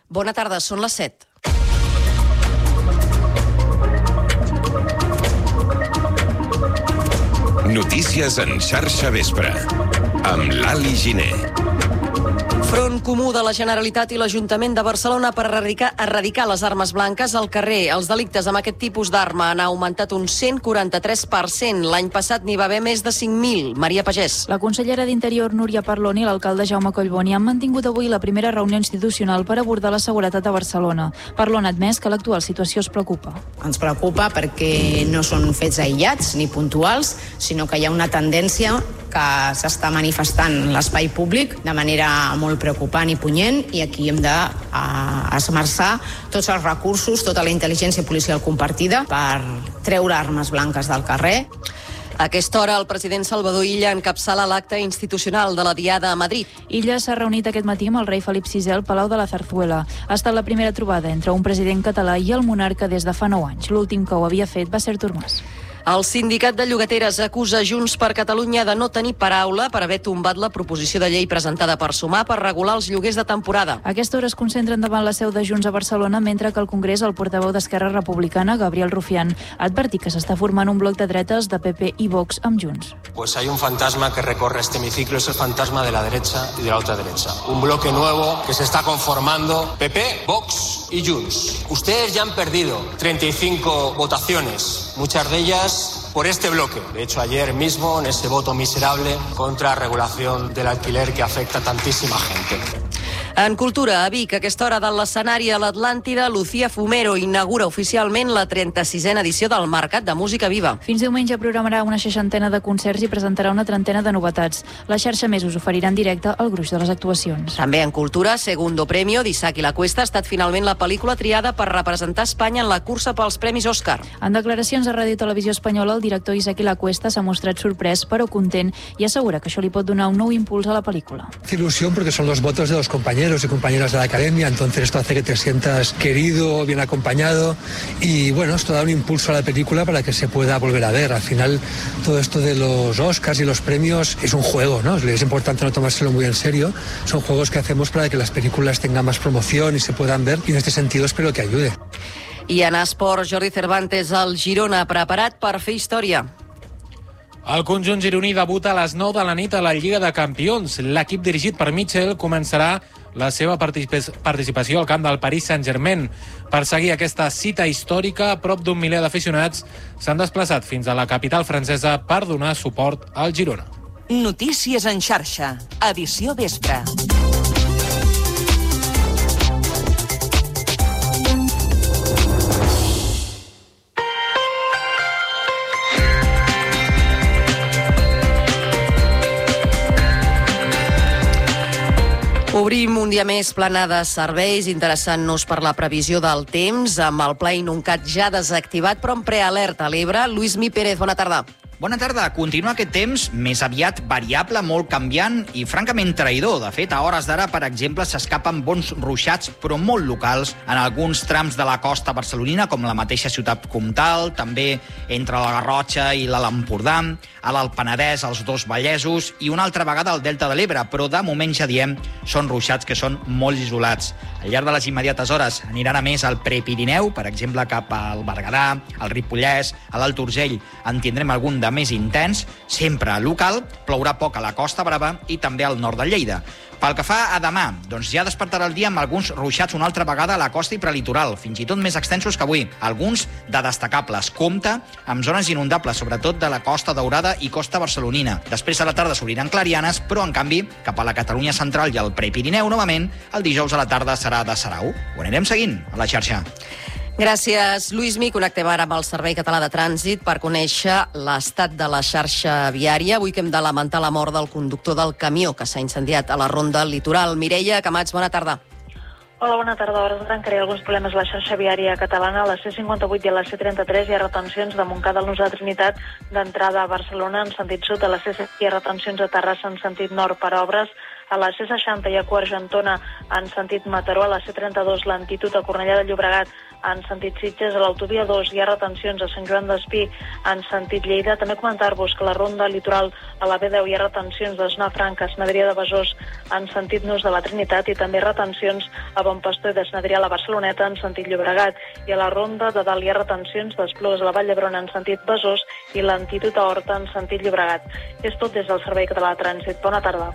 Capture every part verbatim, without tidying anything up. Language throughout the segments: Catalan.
Bona tarda, són les set. Notícies en xarxa vespre, amb l'Ali Giner. Front comú de la Generalitat i l'Ajuntament de Barcelona per erradicar, erradicar les armes blanques al carrer. Els delictes amb aquest tipus d'arma han augmentat un cent quaranta-tres per cent. L'any passat n'hi va haver més de cinc mil. Maria Pagès. La consellera d'Interior, Núria Parlon, i l'alcalde Jaume Collboni han mantingut avui la primera reunió institucional per abordar la seguretat a Barcelona. Parlon ha admès que l'actual situació es preocupa. Ens preocupa perquè no són fets aïllats ni puntuals, sinó que hi ha una tendència que s'està manifestant en l'espai públic de manera molt preocupant i punyent, i aquí hem de uh, esmerçar tots els recursos, tota la intel·ligència policial compartida per treure armes blanques del carrer. A aquesta hora, el president Salvador Illa encapçala l'acte institucional de la Diada a Madrid. Illa s'ha reunit aquest matí amb el rei Felip sisè al Palau de la Zarzuela. Ha estat la primera trobada entre un president català i el monarca des de fa nou anys. L'últim que ho havia fet va ser Artur Mas. El sindicat de llogateres acusa Junts per Catalunya de no tenir paraula per haver tombat la proposició de llei presentada per Sumar per regular els lloguers de temporada. A aquesta hora es concentren davant la seu de Junts a Barcelona, mentre que al Congrés el portaveu d'Esquerra Republicana, Gabriel Rufián, ha advertit que s'està formant un bloc de dretes de P P i Vox amb Junts. Pues hay un fantasma que recorre este hemiciclo, es el fantasma de la derecha y de la otra derecha. Un bloque nuevo que se está conformando, P P, Vox y Junts. Ustedes ya han perdido treinta y cinco votaciones, muchas de ellas por este bloque. De hecho, ayer mismo, en ese voto miserable contra la regulación del alquiler que afecta a tantísima gente. En cultura, a Vic, a aquesta hora de l'escenari a l'Atlàntida, Lucía Fumero inaugura oficialment la trenta-sisena edició del Mercat de Música Viva. Fins diumenge programarà una seixantena de concerts i presentarà una trentena de novetats. La xarxa Més us oferirà en directe el gruix de les actuacions. També en cultura, Segundo Premio d'Isaac i la Cuesta ha estat finalment la pel·lícula triada per representar Espanya en la cursa pels Premis Òscar. En declaracions a Ràdio Televisió Espanyola, el director Isaac i la Cuesta s'ha mostrat sorprès però content i assegura que això li pot donar un nou impuls a la pel·lícula. Ilusión porque son los votos de los compañeros y compañeras de la academia, entonces esto hace que te sientas querido, bien acompañado, y bueno, esto da un impulso a la película para que se pueda volver a ver. Al final, todo esto de los Oscars y los premios es un juego, ¿no? Es importante no tomárselo muy en serio. Son juegos que hacemos para que las películas tengan más promoción y se puedan ver, y en este sentido espero que ayude. I en esports, Jordi Cervantes, el Girona, preparat per fer història. El conjunt gironí debuta a les nou de la nit a la Lliga de Campions. L'equip dirigit per Mitchell començarà la seva participació al camp del Paris Saint-Germain. Per seguir aquesta cita històrica, prop d'un miler d'aficionats s'han desplaçat fins a la capital francesa per donar suport al Girona. Notícies en xarxa, edició vespre. Obrim un dia més plana de serveis, interessant-nos per la previsió del temps, amb el Pla Inuncat ja desactivat, però en prealerta a l'Ebre. Lluís Mi Pérez, bona tarda. Bona tarda. Continua aquest temps més aviat variable, molt canviant i francament traïdor. De fet, a hores d'ara, per exemple, s'escapen bons ruixats, però molt locals, en alguns trams de la costa barcelonina, com la mateixa ciutat comtal, també entre la Garrotxa i l'Alt Empordà, a l'Alt Penedès, als dos Vallesos i una altra vegada al Delta de l'Ebre, però de moment ja diem, són ruixats que són molt isolats. Al llarg de les immediates hores aniran a més al Prepirineu, per exemple cap al Berguedà, al Ripollès, a l'Alt Urgell, en tindrem algun de més intens, sempre local, plourà poc a la Costa Brava i també al nord de Lleida. Pel que fa a demà, doncs ja despertarà el dia amb alguns ruixats una altra vegada a la costa i prelitoral, fins i tot més extensos que avui, alguns de destacables. Compte amb zones inundables, sobretot de la Costa Daurada i Costa Barcelonina. Després a la tarda s'obriran clarianes, però en canvi, cap a la Catalunya central i al Prepirineu, novament, el dijous a la tarda serà de Sarau. Ho anirem seguint a la xarxa. Gràcies, Lluís Mi. Connectem ara amb el Servei Català de Trànsit per conèixer l'estat de la xarxa viària. Avui que hem de lamentar la mort del conductor del camió que s'ha incendiat a la Ronda Litoral. Mireia Camats, bona tarda. Hola, bona tarda. Ara encara hi ha alguns problemes a la xarxa viària catalana. A la C cinquanta-vuit i a la C trenta-tres hi ha retencions de Montcada al Nus de Trinitat d'entrada a Barcelona en sentit sud. A la C set hi ha retencions a Terrassa en sentit nord per obres. A la C seixanta i a Argentona en sentit Mataró, a la C trenta-dos l'Antitud a Cornellà de Llobregat en sentit Sitges, a l'autovia dos hi ha retencions a Sant Joan d'Espí en sentit Lleida. També comentar-vos que a la ronda litoral a la B deu hi ha retencions de Zona Franca a Sant Adrià de Besòs en sentit Nus de la Trinitat i també retencions a Bon Pastor i de Sant Adrià a la Barceloneta en sentit Llobregat. I a la ronda de dalt hi ha retencions d'Esplugues a la Vall d'Hebron en sentit Besòs i l'Antitud a Horta en sentit Llobregat. És tot des del Servei Català de Trànsit. Bona tarda.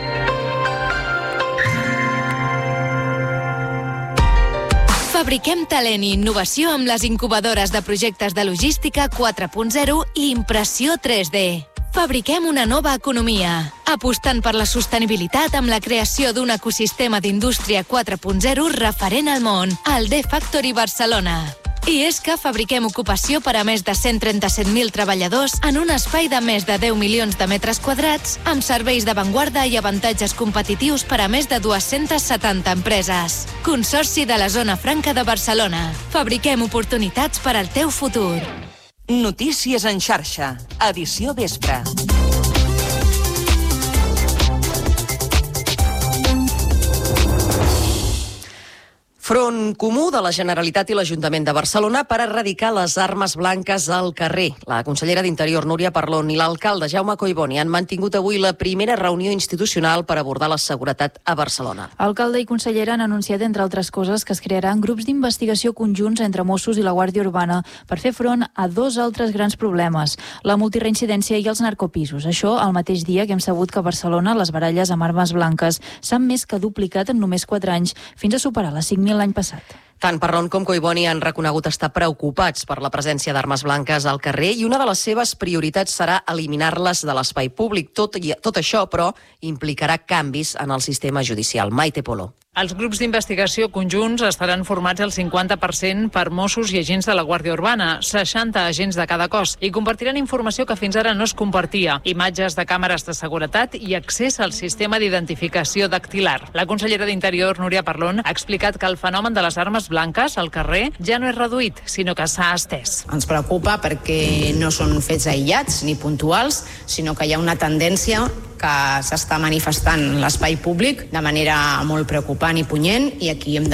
Fabriquem talent i innovació amb les incubadores de projectes de logística quatre punt zero i impressió tres D. Fabriquem una nova economia, apostant per la sostenibilitat amb la creació d'un ecosistema d'indústria quatre punt zero referent al món, el D-Factory Barcelona. I és que fabriquem ocupació per a més de cent trenta-set mil treballadors en un espai de més de deu milions de metres quadrats, amb serveis d'avantguarda i avantatges competitius per a més de dues-centes setanta empreses. Consorci de la Zona Franca de Barcelona. Fabriquem oportunitats per al teu futur. Notícies en xarxa. Edició vespre. Front comú de la Generalitat i l'Ajuntament de Barcelona per erradicar les armes blanques al carrer. La consellera d'Interior, Núria Parlon, i l'alcalde, Jaume Collboni, han mantingut avui la primera reunió institucional per abordar la seguretat a Barcelona. Alcalde i consellera han anunciat, entre altres coses, que es crearan grups d'investigació conjunts entre Mossos i la Guàrdia Urbana per fer front a dos altres grans problemes, la multireincidència i els narcopisos. Això al mateix dia que hem sabut que a Barcelona les baralles amb armes blanques s'han més que duplicat en només quatre anys, fins a superar les cinc mil l'any passat. Tant Parlon com Collboni han reconegut estar preocupats per la presència d'armes blanques al carrer i una de les seves prioritats serà eliminar-les de l'espai públic. Tot, i, tot això, però, implicarà canvis en el sistema judicial. Maite Polo. Els grups d'investigació conjunts estaran formats al cinquanta per cent per Mossos i agents de la Guàrdia Urbana, seixanta agents de cada cos, i compartiran informació que fins ara no es compartia, imatges de càmeres de seguretat i accés al sistema d'identificació dactilar. La consellera d'Interior, Núria Parlon, ha explicat que el fenomen de les armes blanques al carrer ja no és reduït, sinó que s'ha estès. Ens preocupa perquè no són fets aïllats ni puntuals, sinó que hi ha una tendència que s'està manifestant en l'espai públic de manera molt preocupant i punyent, i aquí hem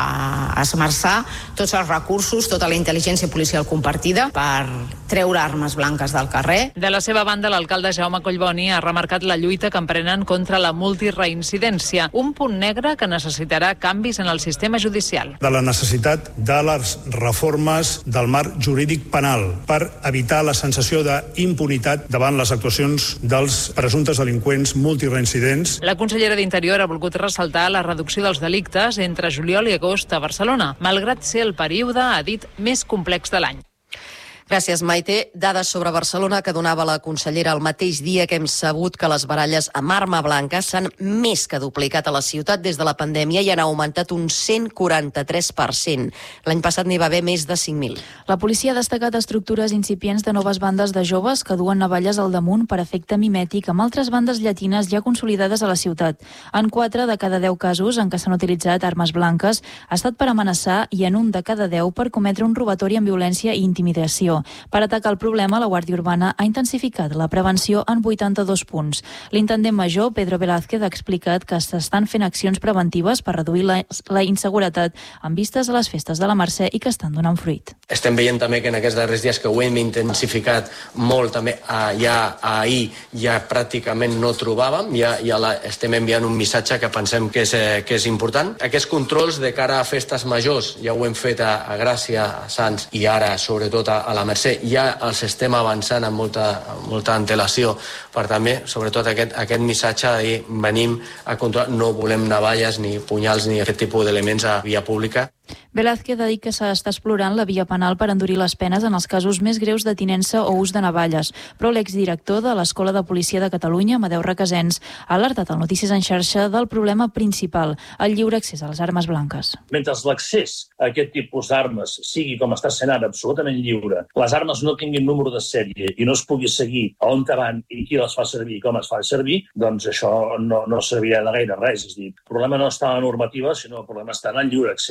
d'esmerçar tots els recursos, tota la intel·ligència policial compartida per treure armes blanques del carrer. De la seva banda, l'alcalde Jaume Collboni ha remarcat la lluita que emprenen contra la multireincidència, un punt negre que necessitarà canvis en el sistema judicial. De la necessitat de les reformes del marc jurídic penal per evitar la sensació d'impunitat davant les actuacions dels presumptes delinqüents multireincidents. La consellera d'Interior ha volgut ressaltar la reducció dels delictes entre juliol i agost a Barcelona, malgrat ser el període, ha dit, més complex de l'any. Gràcies, Maite. Dades sobre Barcelona que donava la consellera el mateix dia que hem sabut que les baralles amb arma blanca s'han més que duplicat a la ciutat des de la pandèmia i han augmentat un cent quaranta-tres per cent. L'any passat n'hi va haver més de cinc mil. La policia ha destacat estructures incipients de noves bandes de joves que duen navalles al damunt per efecte mimètic amb altres bandes llatines ja consolidades a la ciutat. En quatre de cada deu casos en què s'han utilitzat armes blanques ha estat per amenaçar i en un de cada deu per cometre un robatori amb violència i intimidació. Per atacar el problema, la Guàrdia Urbana ha intensificat la prevenció en vuitanta-dos punts. L'intendent major, Pedro Velázquez, ha explicat que s'estan fent accions preventives per reduir la, la inseguretat amb vistes a les festes de la Mercè i que estan donant fruit. Estem veient també que en aquests darrers dies que ho hem intensificat molt, també ja ahir ja pràcticament no trobàvem, ja, ja la, estem enviant un missatge que pensem que és, que és important. Aquests controls de cara a festes majors ja ho hem fet a, a Gràcia, a Sants i ara sobretot a, a la Mercè, ja els estem avançant amb molta, amb molta antelació per també, sobretot aquest, aquest missatge de dir venim a controlar, no volem navalles ni punyals ni aquest tipus d'elements a via pública. Velázquez ha dit que s'està explorant la via penal per endurir les penes en els casos més greus de tinença o ús de navalles, però l'exdirector de l'Escola de Policia de Catalunya, Amadeu Requesens, ha alertat al Notícies en xarxa del problema principal, el lliure accés a les armes blanques. Mentre l'accés a aquest tipus d'armes sigui, com està sent ara, absolutament lliure, les armes no tinguin número de sèrie i no es pugui seguir a on van i qui les fa servir i com es fa servir, doncs això no, no servirà de gaire res. És a dir, el problema no està en la normativa, sinó el problema està en el lliure accés a aquest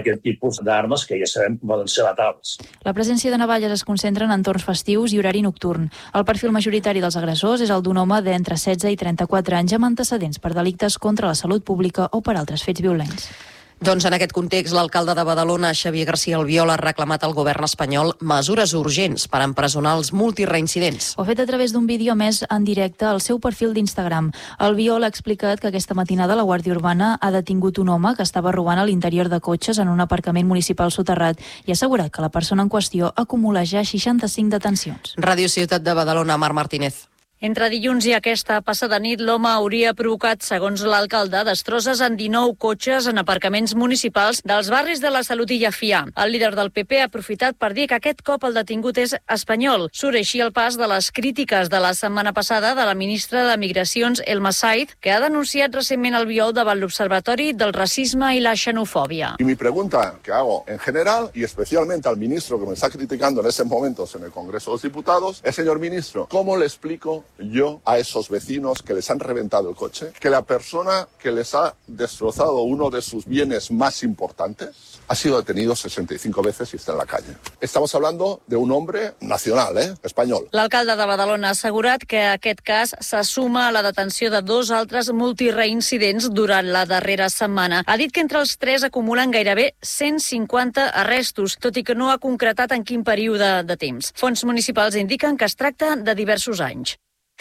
aquest tipus d'armes que ja sabem que poden ser letals. La presència de navalles es concentra en entorns festius i horari nocturn. El perfil majoritari dels agressors és el d'un home d'entre setze i trenta-quatre anys amb antecedents per delictes contra la salut pública o per altres fets violents. Doncs en aquest context, l'alcalde de Badalona, Xavier García Albiol, ha reclamat al govern espanyol mesures urgents per empresonar els multireincidents. Ho ha fet a través d'un vídeo més en directe al seu perfil d'Instagram. Albiol ha explicat que aquesta matinada la Guàrdia Urbana ha detingut un home que estava robant a l'interior de cotxes en un aparcament municipal soterrat i ha assegurat que la persona en qüestió acumula ja seixanta-cinc detencions. Ràdio Ciutat de Badalona, Marc Martínez. Entre dilluns i aquesta passada nit, l'home hauria provocat, segons l'alcalde, destrosses en dinou cotxes en aparcaments municipals dels barris de la Salut i Llafià. El líder del P P ha aprofitat per dir que aquest cop el detingut és espanyol. Surt així el pas de les crítiques de la setmana passada de la ministra de Migracions, Elma Said, que ha denunciat recentment el Albiol davant l'Observatori del Racisme i la Xenofòbia. Y mi pregunta que hago en general, y especialmente al ministro que me está criticando en estos momentos en el Congreso de los Diputados, es, señor ministro, ¿cómo le explico yo a esos vecinos que les han reventado el coche que la persona que les ha destrozado uno de sus bienes más importantes ha sido detenido sesenta y cinco veces y está en la calle? Estamos hablando de un hombre nacional, ¿eh? Español. L'alcalde de Badalona ha assegurat que aquest cas se suma a la detenció de dos altres multireincidents durant la darrera setmana. Ha dit que entre els tres acumulen gairebé cent cinquanta arrestos, tot i que no ha concretat en quin període de temps. Fonts municipals indiquen que es tracta de diversos anys.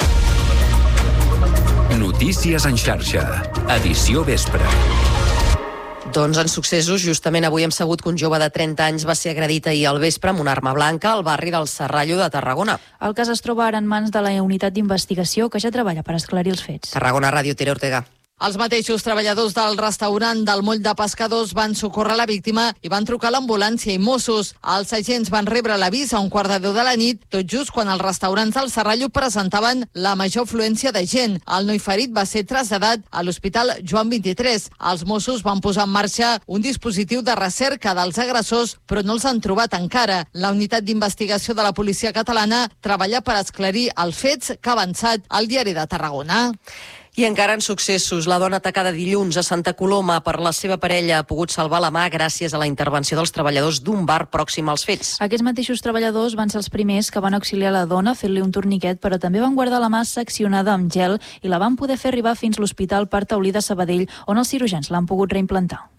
Notícies en xarxa. Edició vespre. Doncs en successos, justament avui hem sabut que un jove de trenta anys va ser agredit ahir al vespre amb una arma blanca al barri del Serrallo de Tarragona. El cas es troba ara en mans de la unitat d'investigació que ja treballa per esclarir els fets. Tarragona Ràdio, Tere Ortega. Els mateixos treballadors del restaurant del Moll de Pescadors van socórrer la víctima i van trucar a l'ambulància i Mossos. Els agents van rebre l'avís a un quart de deu de la nit, tot just quan els restaurants del Serrallo presentaven la major afluència de gent. El noi ferit va ser traslladat a l'Hospital Joan vint-i-tres. Els Mossos van posar en marxa un dispositiu de recerca dels agressors, però no els han trobat encara. La unitat d'investigació de la policia catalana treballa per esclarir els fets que ha avançat al Diari de Tarragona. I encara en successos, la dona atacada dilluns a Santa Coloma per la seva parella ha pogut salvar la mà gràcies a la intervenció dels treballadors d'un bar pròxim als fets. Aquests mateixos treballadors van ser els primers que van auxiliar la dona fent-li un torniquet, però també van guardar la mà seccionada amb gel i la van poder fer arribar fins a l'Hospital Parc Taulí de Sabadell, on els cirurgians l'han pogut reimplantar.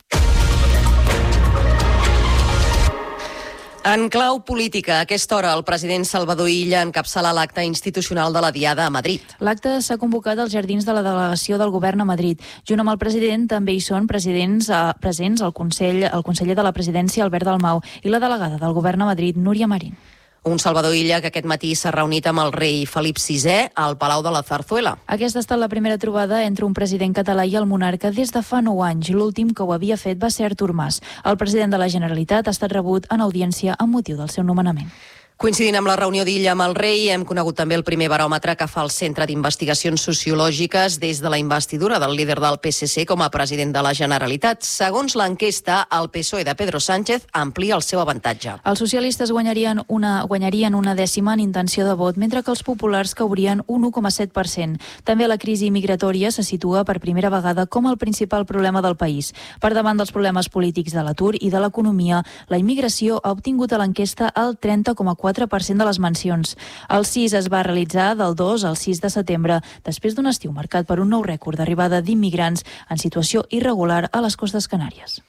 En clau política, a aquesta hora el president Salvador Illa encapçala l'acte institucional de la Diada a Madrid. L'acte s'ha convocat als jardins de la delegació del govern a Madrid. Junt amb el president també hi són presidents, eh, presents el, Consell, el conseller de la presidència, Albert Dalmau, i la delegada del govern a Madrid, Núria Marín. Un Salvador Illa que aquest matí s'ha reunit amb el rei Felip sisè al Palau de la Zarzuela. Aquesta ha estat la primera trobada entre un president català i el monarca des de fa nou anys. L'últim que ho havia fet va ser Artur Mas. El president de la Generalitat ha estat rebut en audiència amb motiu del seu nomenament. Coincidint amb la reunió d'Illa amb el rei, hem conegut també el primer baròmetre que fa el Centre d'Investigacions Sociològiques des de la investidura del líder del P S C com a president de la Generalitat. Segons l'enquesta, el P S O E de Pedro Sánchez amplia el seu avantatge. Els socialistes guanyarien una, guanyarien una dècima en intenció de vot, mentre que els populars caurien un u coma set per cent. També la crisi migratòria se situa per primera vegada com el principal problema del país. Per davant dels problemes polítics de l'atur i de l'economia, la immigració ha obtingut a l'enquesta el trenta coma quatre per cent de les mencions. El cis es va realitzar del dos al sis de setembre, després d'un estiu marcat per un nou rècord d'arribada d'immigrants en situació irregular a les costes Canàries.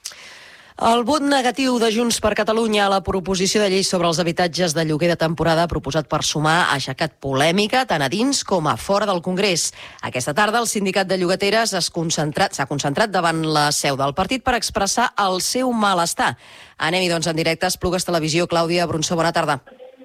El vot negatiu de Junts per Catalunya a la proposició de llei sobre els habitatges de lloguer de temporada proposat per Sumar ha aixecat polèmica tant a dins com a fora del Congrés. Aquesta tarda el sindicat de llogateres s'ha concentrat, s'ha concentrat davant la seu del partit per expressar el seu malestar. Anem-hi doncs en directe a Esplugues Televisió. Clàudia Brunçó, bona tarda.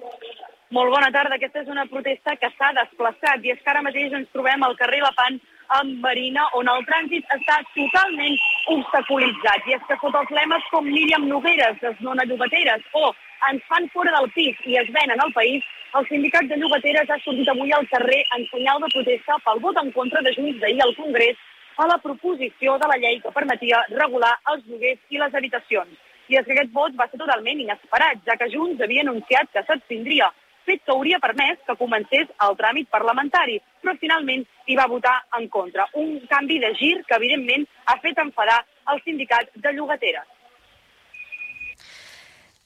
Molt bona tarda. Aquesta és una protesta que s'ha desplaçat i és que ara mateix ens trobem al carrer Lepant amb Marina, on el trànsit està totalment obstaculitzat. I és que sota els lemes com Míriam Nogueres, desnona llogateres, o ens fan fora del pis i es venen al país, el sindicat de llogateres ha sortit avui al carrer en senyal de protesta pel vot en contra de Junts d'ahir al Congrés a la proposició de la llei que permetia regular els lloguers i les habitacions. I és que aquest vot va ser totalment inesperat, ja que Junts havia anunciat que s'abstindria, fet que hauria permès que comencés el tràmit parlamentari, però finalment hi va votar en contra. Un canvi de gir que, evidentment, ha fet enfadar el sindicat de llogateres.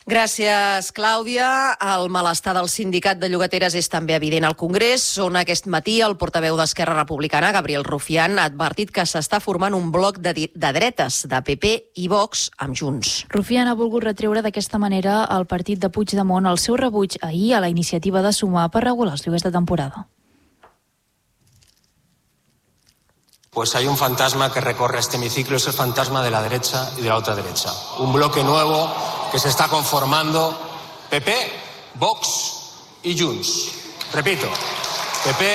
Gràcies, Clàudia. El malestar del sindicat de llogateres és també evident al Congrés, on aquest matí el portaveu d'Esquerra Republicana, Gabriel Rufián, ha advertit que s'està formant un bloc de, de dretes de P P i Vox amb Junts. Rufián ha volgut retreure d'aquesta manera al partit de Puigdemont el seu rebuig ahir a la iniciativa de Sumar per regular els lloguers de temporada. Pues hay un fantasma que recorre este hemiciclo, es el fantasma de la derecha y de la otra derecha. Un bloque nuevo que se está conformando P P, Vox y Junts. Repito, P P,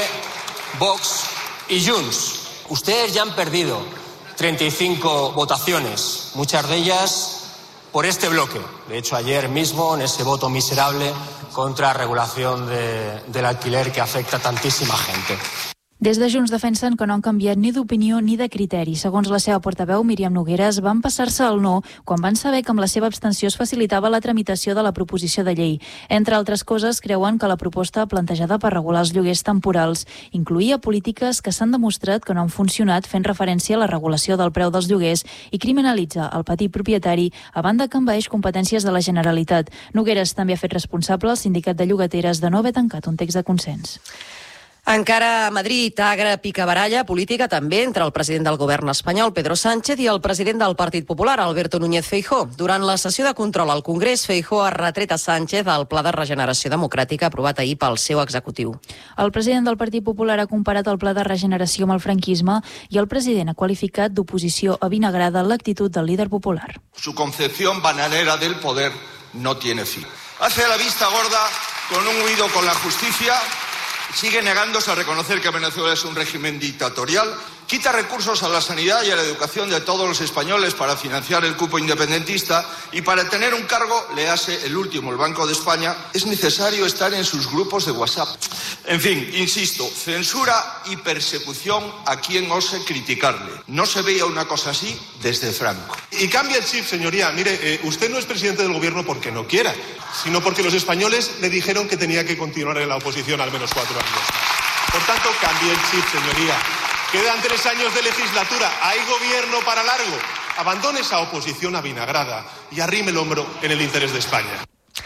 Vox y Junts. Ustedes ya han perdido treinta y cinco votaciones, muchas de ellas por este bloque. De hecho, ayer mismo, en ese voto miserable contra la regulación de, del alquiler que afecta a tantísima gente. Des de Junts defensen que no han canviat ni d'opinió ni de criteri. Segons la seva portaveu, Míriam Nogueras, van passar-se al no quan van saber que amb la seva abstenció es facilitava la tramitació de la proposició de llei. Entre altres coses, creuen que la proposta plantejada per regular els lloguers temporals incloïa polítiques que s'han demostrat que no han funcionat, fent referència a la regulació del preu dels lloguers i criminalitza el petit propietari, a banda que envaeix competències de la Generalitat. Nogueras també ha fet responsable al sindicat de llogateres de no haver tancat un text de consens. Encara a Madrid, agra picabaralla política també entre el president del govern espanyol, Pedro Sánchez, i el president del Partit Popular, Alberto Núñez Feijóo. Durant la sessió de control al Congrés, Feijóo ha retret a Sánchez el Pla de Regeneració Democràtica aprovat ahir pel seu executiu. El president del Partit Popular ha comparat el Pla de Regeneració amb el franquisme i el president ha qualificat d'oposició avinagrada l'actitud del líder popular. Su concepción bananera del poder no tiene fin. Hace la vista gorda con un huido con la justicia. Sigue negándose a reconocer que Venezuela es un régimen dictatorial, quita recursos a la sanidad y a la educación de todos los españoles para financiar el cupo independentista y para tener un cargo, le hace el último, el Banco de España, es necesario estar en sus grupos de WhatsApp. En fin, insisto, censura y persecución a quien ose criticarle. No se veía una cosa así desde Franco. Y cambia el chip, señoría. Mire, eh, usted no es presidente del gobierno porque no quiera, sino porque los españoles le dijeron que tenía que continuar en la oposición al menos cuatro años más. Por tanto, cambie el chip, señoría. Quedan tres años de legislatura. Hay gobierno para largo. Abandone esa oposición avinagrada y arrime el hombro en el interés de España.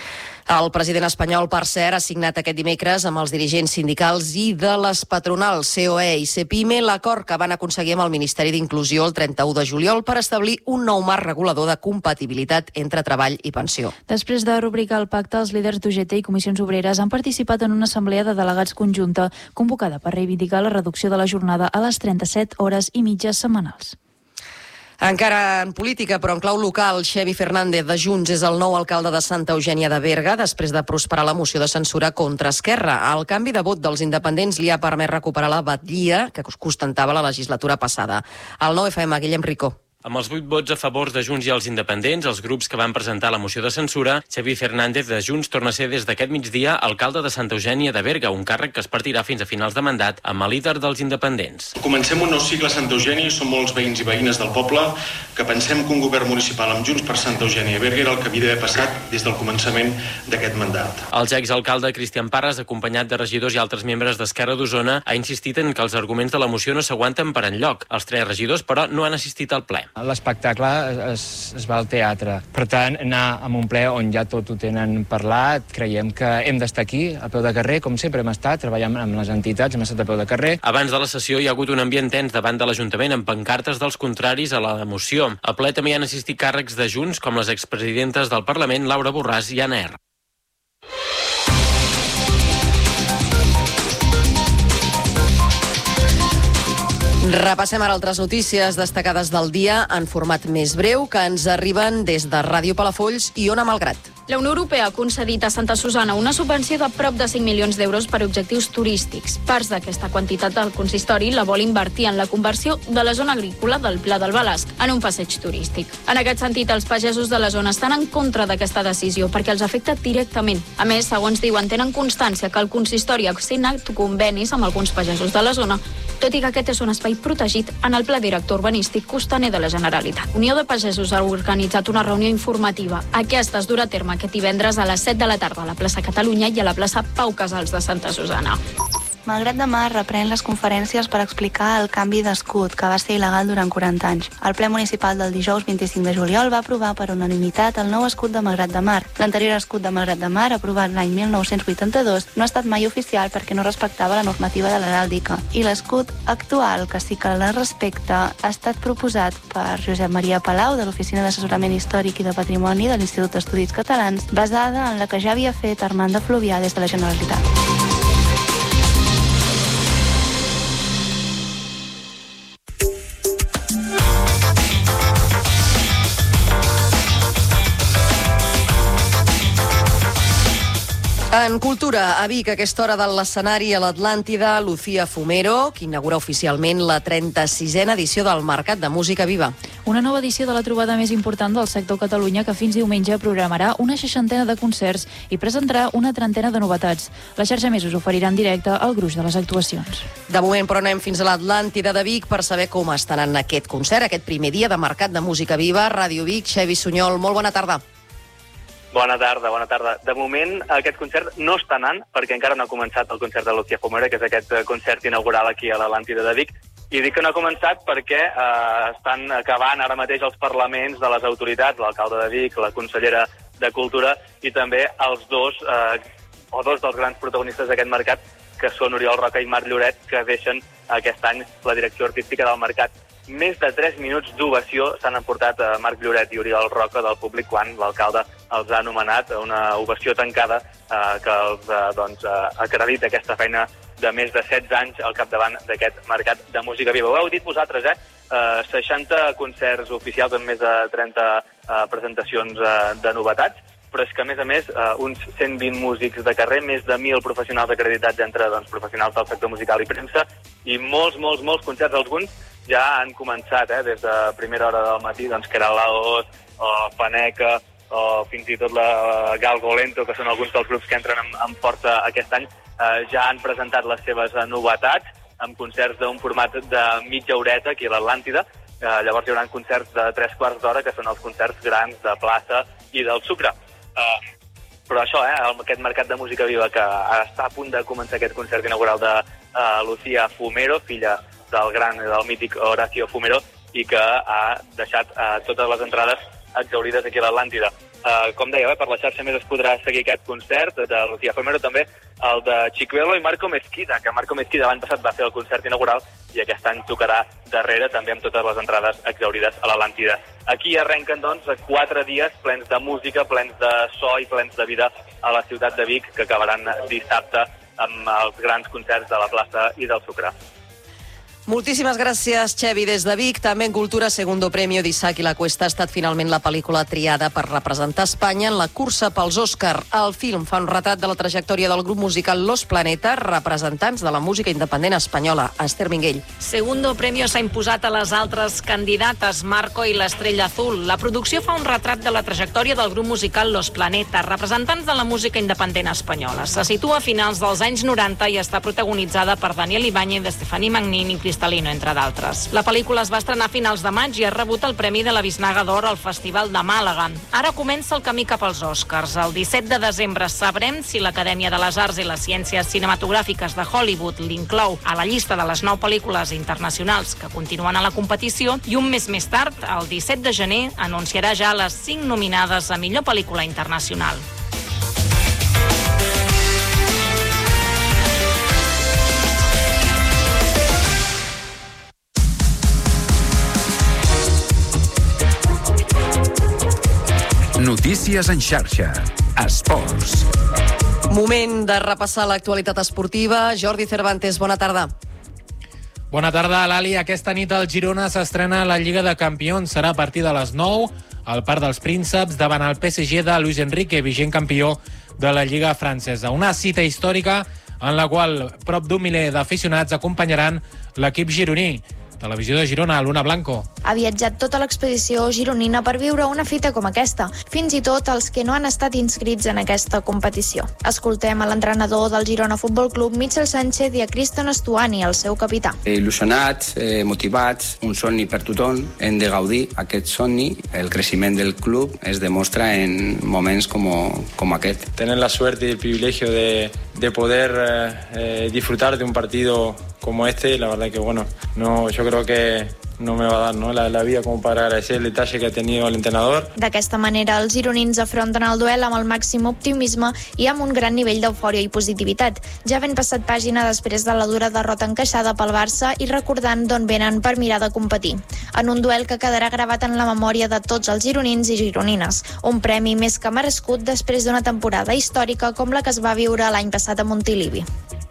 El president espanyol, per cert, ha signat aquest dimecres amb els dirigents sindicals i de les patronals C O E i CEPIME l'acord que van aconseguir amb el Ministeri d'Inclusió el trenta-u de juliol per establir un nou marc regulador de compatibilitat entre treball i pensió. Després de rubricar el pacte, els líders d'U G T i Comissions Obreres han participat en una assemblea de delegats conjunta convocada per reivindicar la reducció de la jornada a les trenta-set hores i mitges setmanals. Encara en política, però en clau local, Xevi Fernández de Junts és el nou alcalde de Santa Eugènia de Berga després de prosperar la moció de censura contra Esquerra. El canvi de vot dels independents li ha permès recuperar la batllia que ostentava la legislatura passada. El nou F M, Guillem Ricó. Amb els vuit vots a favor de Junts i els independents, els grups que van presentar la moció de censura, Xavi Fernández de Junts torna a ser des d'aquest migdia alcalde de Santa Eugènia de Berga, un càrrec que es partirà fins a finals de mandat amb el líder dels independents. Comencem un nou cicle a Santa Eugènia i som molts veïns i veïnes del poble que pensem que un govern municipal amb Junts per Santa Eugènia i Berga era el que havia d'haver passat des del començament d'aquest mandat. El exalcalde Cristian Parras, acompanyat de regidors i altres membres d'Esquerra d'Osona, ha insistit en que els arguments de la moció no s'aguanten per enlloc. Els tres regidors, però, no han assistit al ple. L'espectacle es, es va al teatre. Per tant, anar a un ple on ja tot ho tenen parlat, creiem que hem d'estar aquí, a peu de carrer, com sempre hem estat, treballant amb les entitats, hem estat a peu de carrer. Abans de la sessió hi ha hagut un ambient tens davant de l'Ajuntament amb pancartes dels contraris a la moció. Al ple també hi han assistit càrrecs de Junts, com les expresidentes del Parlament, Laura Borràs i Anna R. Repassem ara altres notícies destacades del dia en format més breu que ens arriben des de Ràdio Palafolls i Ona Malgrat. La Unió Europea ha concedit a Santa Susana una subvenció de prop de cinc milions d'euros per objectius turístics. Parts d'aquesta quantitat del consistori la vol invertir en la conversió de la zona agrícola del Pla del Balasc en un passeig turístic. En aquest sentit, els pagesos de la zona estan en contra d'aquesta decisió perquè els afecta directament. A més, segons diuen, tenen constància que el consistori ha signat convenis amb alguns pagesos de la zona, tot i que aquest és un espai protegit en el Pla Director Urbanístic Costaner de la Generalitat. Unió de Pagesos ha organitzat una reunió informativa. Aquesta es durà a terme aquest divendres a les set de la tarda a la plaça Catalunya i a la plaça Pau Casals de Santa Susana. Malgrat de Mar reprèn les conferències per explicar el canvi d'escut, que va ser il·legal durant quaranta anys. El ple municipal del dijous vint-i-cinc de juliol va aprovar per unanimitat el nou escut de Malgrat de Mar. L'anterior escut de Malgrat de Mar, aprovat l'any mil nou-cents vuitanta-dos, no ha estat mai oficial perquè no respectava la normativa de l'heràldica. I l'escut actual, que sí que la respecta, ha estat proposat per Josep Maria Palau, de l'Oficina d'Assessorament Històric i de Patrimoni de l'Institut d'Estudis Catalans, basada en la que ja havia fet Armand de Fluvià des de la Generalitat. En cultura, a Vic, a aquesta hora de l'escenari a l'Atlàntida, Lucía Fumero, que inaugura oficialment la trenta-sisena edició del Mercat de Música Viva. Una nova edició de la trobada més important del sector Catalunya que fins diumenge programarà una seixantena de concerts i presentarà una trentena de novetats. La xarxa Més us oferirà en directe el gruix de les actuacions. De moment, però, anem fins a l'Atlàntida de Vic per saber com estan en aquest concert, aquest primer dia de Mercat de Música Viva. Ràdio Vic, Xevi Sunyol, molt bona tarda. Bona tarda, bona tarda. De moment, aquest concert no està anant, perquè encara no ha començat el concert de Lucía Fumero, que és aquest concert inaugural aquí a l'Atlàntida de Vic. I dic que no ha començat perquè eh, estan acabant ara mateix els parlaments de les autoritats, l'alcalde de Vic, la consellera de Cultura i també els dos, eh, o dos dels grans protagonistes d'aquest mercat, que són Oriol Roca i Marc Lloret, que deixen aquest any la direcció artística del mercat. Més de tres minuts d'ovació s'han emportat a Marc Lloret i Oriol Roca del públic quan l'alcalde els ha anomenat, una ovació tancada eh, que els eh, doncs, eh, acredita aquesta feina de més de setze anys al capdavant d'aquest mercat de música viva. Ho heu dit vosaltres, eh? eh seixanta concerts oficials amb més de trenta eh, presentacions eh, de novetats, però és que, a més a més, eh, uns cent vint músics de carrer, més de mil professionals acreditats entre doncs, professionals del sector musical i premsa, i molts, molts, molts concerts. Alguns ja han començat, eh, des de primera hora del matí, doncs, que era l'Aos, o Faneca, o fins i tot la Galgolento, que són alguns dels grups que entren amb, amb força aquest any, eh, ja han presentat les seves novetats, amb concerts d'un format de mitja horeta aquí a l'Atlàntida. Eh, llavors hi haurà concerts de tres quarts d'hora, que són els concerts grans de plaça i del Sucre. Uh, però això, eh, aquest mercat de música viva que està a punt de començar aquest concert inaugural de uh, Lucía Fumero, filla del gran i del mític Horacio Fumero, i que ha deixat uh, totes les entrades exhaurides aquí a l'Atlàntida. Uh, com dèieu, eh, per la xarxa Més es podrà seguir aquest concert de Lucía Fumero, també el de Chicuelo i Marco Mesquida, que Marco Mesquida l'any passat va fer el concert inaugural i aquest any tocarà darrere, també amb totes les entrades exhaurides a l'Atlàntida. Aquí arrenquen, doncs, quatre dies plens de música, plens de so i plens de vida a la ciutat de Vic, que acabaran dissabte amb els grans concerts de la plaça i del Sucre. Moltíssimes gràcies, Xevi, des de Vic. També en cultura, segundo premio d'Isaac i la Cuesta ha estat finalment la pel·lícula triada per representar Espanya en la cursa pels Òscar. El film fa un retrat de la trajectòria del grup musical Los Planetas, representants de la música independent espanyola. Esther Minguell. Segundo premio s'ha imposat a les altres candidates, Marco i l'Estrella Azul. La producció fa un retrat de la trajectòria del grup musical Los Planetas, representants de la música independent espanyola. Se situa a finals dels anys noranta i està protagonitzada per Daniel Ibáñez, Estefany Magnín i Cristalino, entre d'altres. La pel·lícula es va estrenar a finals de maig i ha rebut el Premi de la Biznaga d'Or al Festival de Màlaga. Ara comença el camí cap als Oscars. El disset de desembre sabrem si l'Acadèmia de les Arts i les Ciències Cinematogràfiques de Hollywood l'inclou a la llista de les nou pel·lícules internacionals que continuen a la competició i un mes més tard, el disset de gener, anunciarà ja les cinc nominades a millor pel·lícula internacional. Notícies en xarxa. Esports. Moment de repassar l'actualitat esportiva. Jordi Cervantes, bona tarda. Bona tarda, Lali. Aquesta nit el Girona s'estrena a la Lliga de Campions. Serà a partir de les nou al Parc dels Prínceps davant el P S G de Luis Enrique, vigent campió de la Lliga francesa. Una cita històrica en la qual prop d'un miler d'aficionats acompanyaran l'equip gironí. Televisió de Girona, Luna Blanco. Ha viatjat tota l'expedició gironina per viure una fita com aquesta, fins i tot els que no han estat inscrits en aquesta competició. Escoltem a l'entrenador del Girona Futbol Club, Michel Sánchez, i a Cristian Estuani, el seu capità. Il·lusionats, eh, motivats, un somni per tothom, hem de gaudir aquest somni. El creixement del club es demostra en moments com, com aquest. Tener la suerte y el privilegio de, de poder eh, disfrutar de un partido como este. La verdad que bueno, no, yo creo que no me va a dar, ¿no?, la, la vida como para agradecer el detalle que ha tenido el entrenador. D'aquesta manera, els gironins afronten el duel amb el màxim optimisme i amb un gran nivell d'eufòria i positivitat. Ja ben passat pàgina després de la dura derrota encaixada pel Barça i recordant d'on venen per mirar de competir. En un duel que quedarà gravat en la memòria de tots els gironins i gironines. Un premi més que merescut després d'una temporada històrica com la que es va viure l'any passat a Montilivi.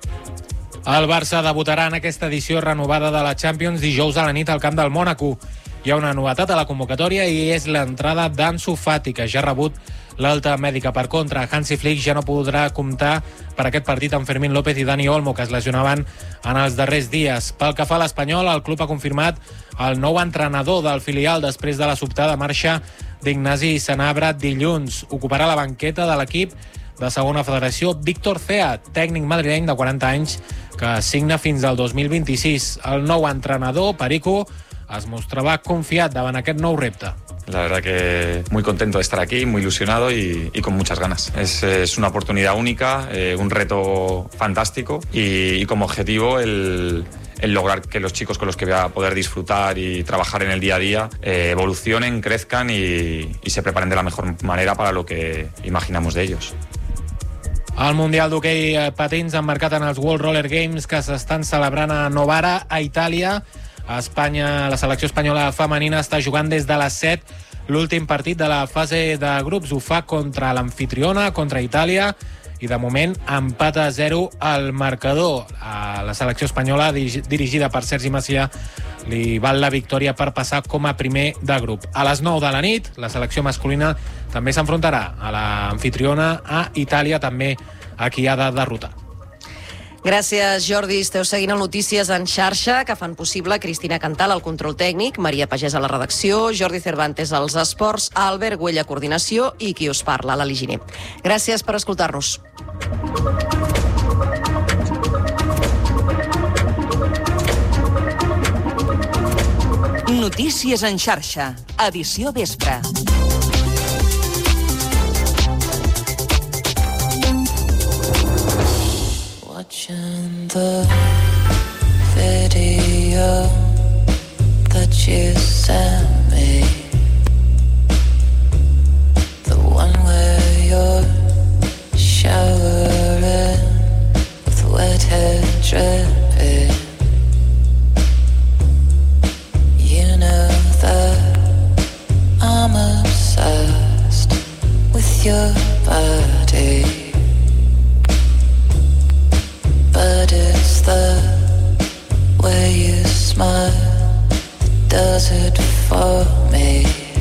El Barça debutarà en aquesta edició renovada de la Champions dijous a la nit al camp del Mònaco. Hi ha una novetat a la convocatòria i és l'entrada d'Ansu Fati, que ja ha rebut l'alta mèdica. Per contra, Hansi Flick ja no podrà comptar per aquest partit amb Fermín López i Dani Olmo, que es lesionaven en els darrers dies. Pel que fa a l'Espanyol, el club ha confirmat el nou entrenador del filial després de la sobtada marxa d'Ignasi Sanabra dilluns. Ocuparà la banqueta de l'equip de segona federació Víctor Cea, tècnic madrileny de quaranta anys, que signa fins al dos mil vint-i-sis. El nou entrenador, Perico, es mostrava confiat davant aquest nou repte. La verdad que muy contento de estar aquí, muy ilusionado y, y con muchas ganas. Es, es una oportunidad única, eh, un reto fantástico y, y como objetivo el, el lograr que los chicos con los que voy a poder disfrutar y trabajar en el día a día eh, evolucionen, crezcan y, y se preparen de la mejor manera para lo que imaginamos de ellos. El Mundial d'hoquei patins emmarcat en els World Roller Games que s'estan celebrant a Novara, a Itàlia. A Espanya, la selecció espanyola femenina està jugant des de les set l'últim partit de la fase de grups. Ho fa contra l'amfitriona, contra Itàlia, i de moment empat a zero al marcador. A la selecció espanyola, dirigida per Sergi Macià, li val la victòria per passar com a primer de grup. A les nou de la nit, la selecció masculina també s'enfrontarà a l'amfitriona, a Itàlia, també a qui ha de derrotar. Gràcies, Jordi. Esteu seguint el Notícies en xarxa, que fan possible Cristina Cantal al control tècnic, Maria Pagès a la redacció, Jordi Cervantes als esports, Albert Güell a coordinació i qui us parla, l'Ali Giner. Gràcies per escoltar-nos. Notícies en xarxa, edició vespre. Watching the video that you sent me, the one where you're showering with wet hair dripping. You know that I'm obsessed with your body, but it's the way you smile that does it for me.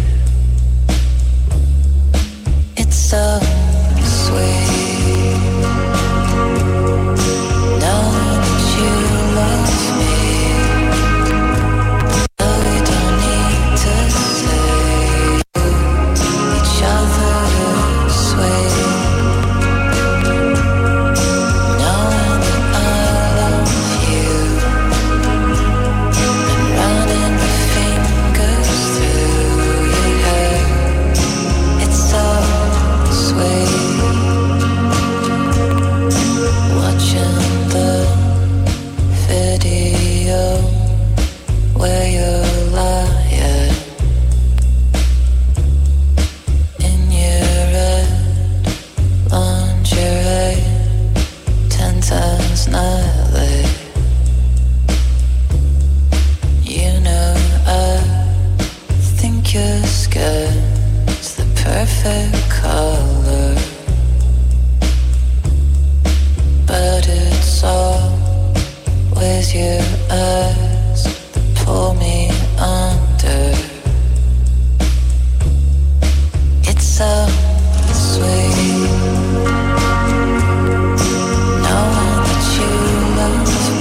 It's so sweet knowing that you love me, though we don't need to say each other sweet. Knowing that you love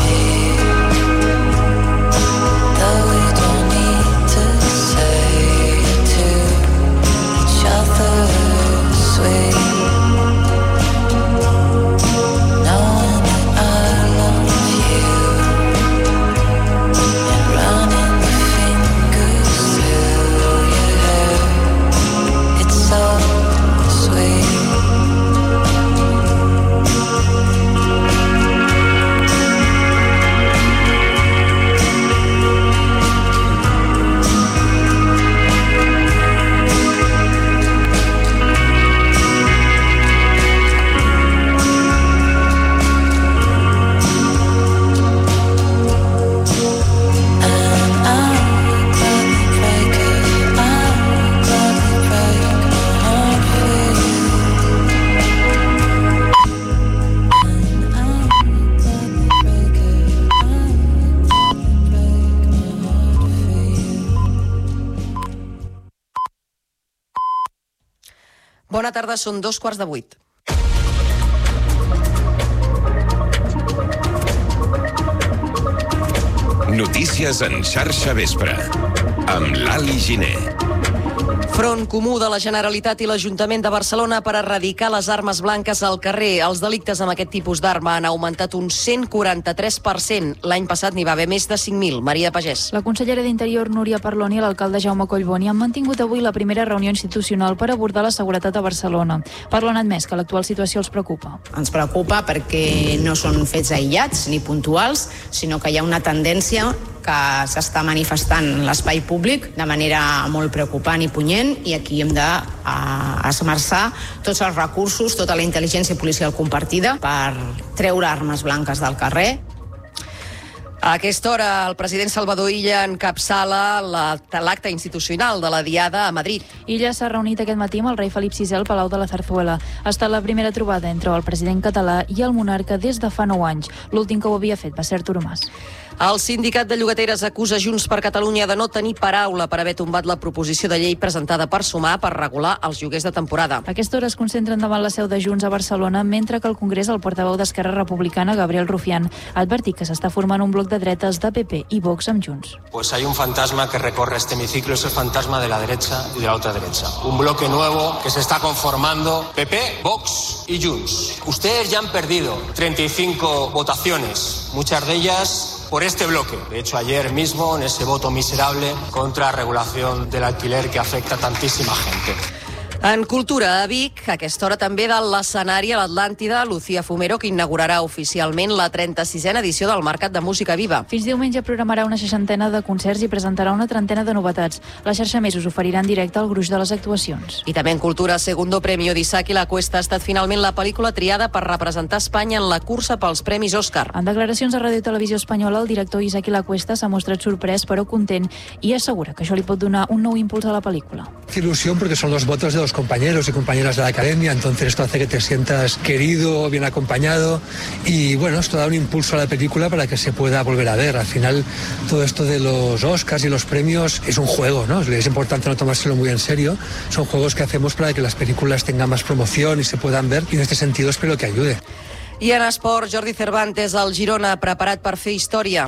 Bona tarda, són dos quarts de vuit. Notícies en xarxa vespre, amb l'Ali Giner. Front comú de la Generalitat i l'Ajuntament de Barcelona per erradicar les armes blanques al carrer. Els delictes amb aquest tipus d'arma han augmentat un cent quaranta-tres per cent. L'any passat n'hi va haver més de cinc mil. Maria Pagès. La consellera d'Interior, Núria Parlon, i l'alcalde Jaume Collboni han mantingut avui la primera reunió institucional per abordar la seguretat a Barcelona. Parlon ha admès que l'actual situació els preocupa. Ens preocupa perquè no són fets aïllats ni puntuals, sinó que hi ha una tendència que s'està manifestant en l'espai públic de manera molt preocupant i punyent, i aquí hem d'esmerçar tots els recursos, tota la intel·ligència policial compartida per treure armes blanques del carrer. A aquesta hora, el president Salvador Illa encapçala l'acte institucional de la Diada a Madrid. Illa s'ha reunit aquest matí amb el rei Felip sisè al Palau de la Zarzuela. Ha estat la primera trobada entre el president català i el monarca des de fa nou anys. L'últim que ho havia fet va ser Artur Mas. El sindicat de llogateres acusa Junts per Catalunya de no tenir paraula per haver tombat la proposició de llei presentada per Sumar per regular els lloguers de temporada. A aquesta hora es concentren davant la seu de Junts a Barcelona, mentre que al Congrés el portaveu d'Esquerra Republicana, Gabriel Rufián, ha advertit que s'està formant un bloc de dretes de P P i Vox amb Junts. Pues hay un fantasma que recorre este hemiciclo, es el fantasma de la derecha y de la ultraderecha. Un bloque nuevo que se está conformando P P, Vox y Junts. Ustedes ya han perdido treinta y cinco votaciones, muchas de ellas por este bloque. De hecho, ayer mismo, en ese voto miserable contra la regulación del alquiler que afecta a tantísima gente. En cultura, a Vic, a aquesta hora també de l'escenari a l'Atlàntida, Lucía Fumero, que inaugurarà oficialment la trenta-sisena edició del Mercat de Música Viva. Fins diumenge programarà una seixantena de concerts i presentarà una trentena de novetats. La xarxa Més us oferirà en directe el gruix de les actuacions. I també en cultura, segundo premio d'Isaac i la Cuesta ha estat finalment la pel·lícula triada per representar Espanya en la cursa pels Premis Òscar. En declaracions a Ràdio i Televisió Espanyola, el director Isaac i la Cuesta s'ha mostrat sorprès però content i assegura que això li pot donar un nou impuls a la pel·lícula. Ilusión porque son los votos de los compañeros y compañeras de la academia, entonces esto hace que te sientas querido, bien acompañado, y bueno, esto da un impulso a la película para que se pueda volver a ver. Al final, todo esto de los Oscars y los premios es un juego, ¿no? Es importante no tomárselo muy en serio. Son juegos que hacemos para que las películas tengan más promoción y se puedan ver, y en este sentido espero que ayude. I en esport, Jordi Cervantes, el Girona, preparat per fer història.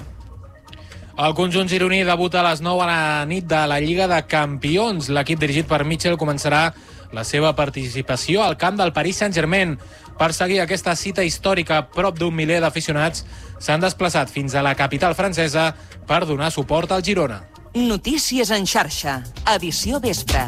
El conjunt gironí debuta a les nou a la nit de la Lliga de Campions. L'equip dirigit per Mitchell començarà la seva participació al camp del Paris Saint-Germain. Per seguir aquesta cita històrica, prop d'un miler d'aficionats s'han desplaçat fins a la capital francesa per donar suport al Girona. Notícies en xarxa, edició vespre.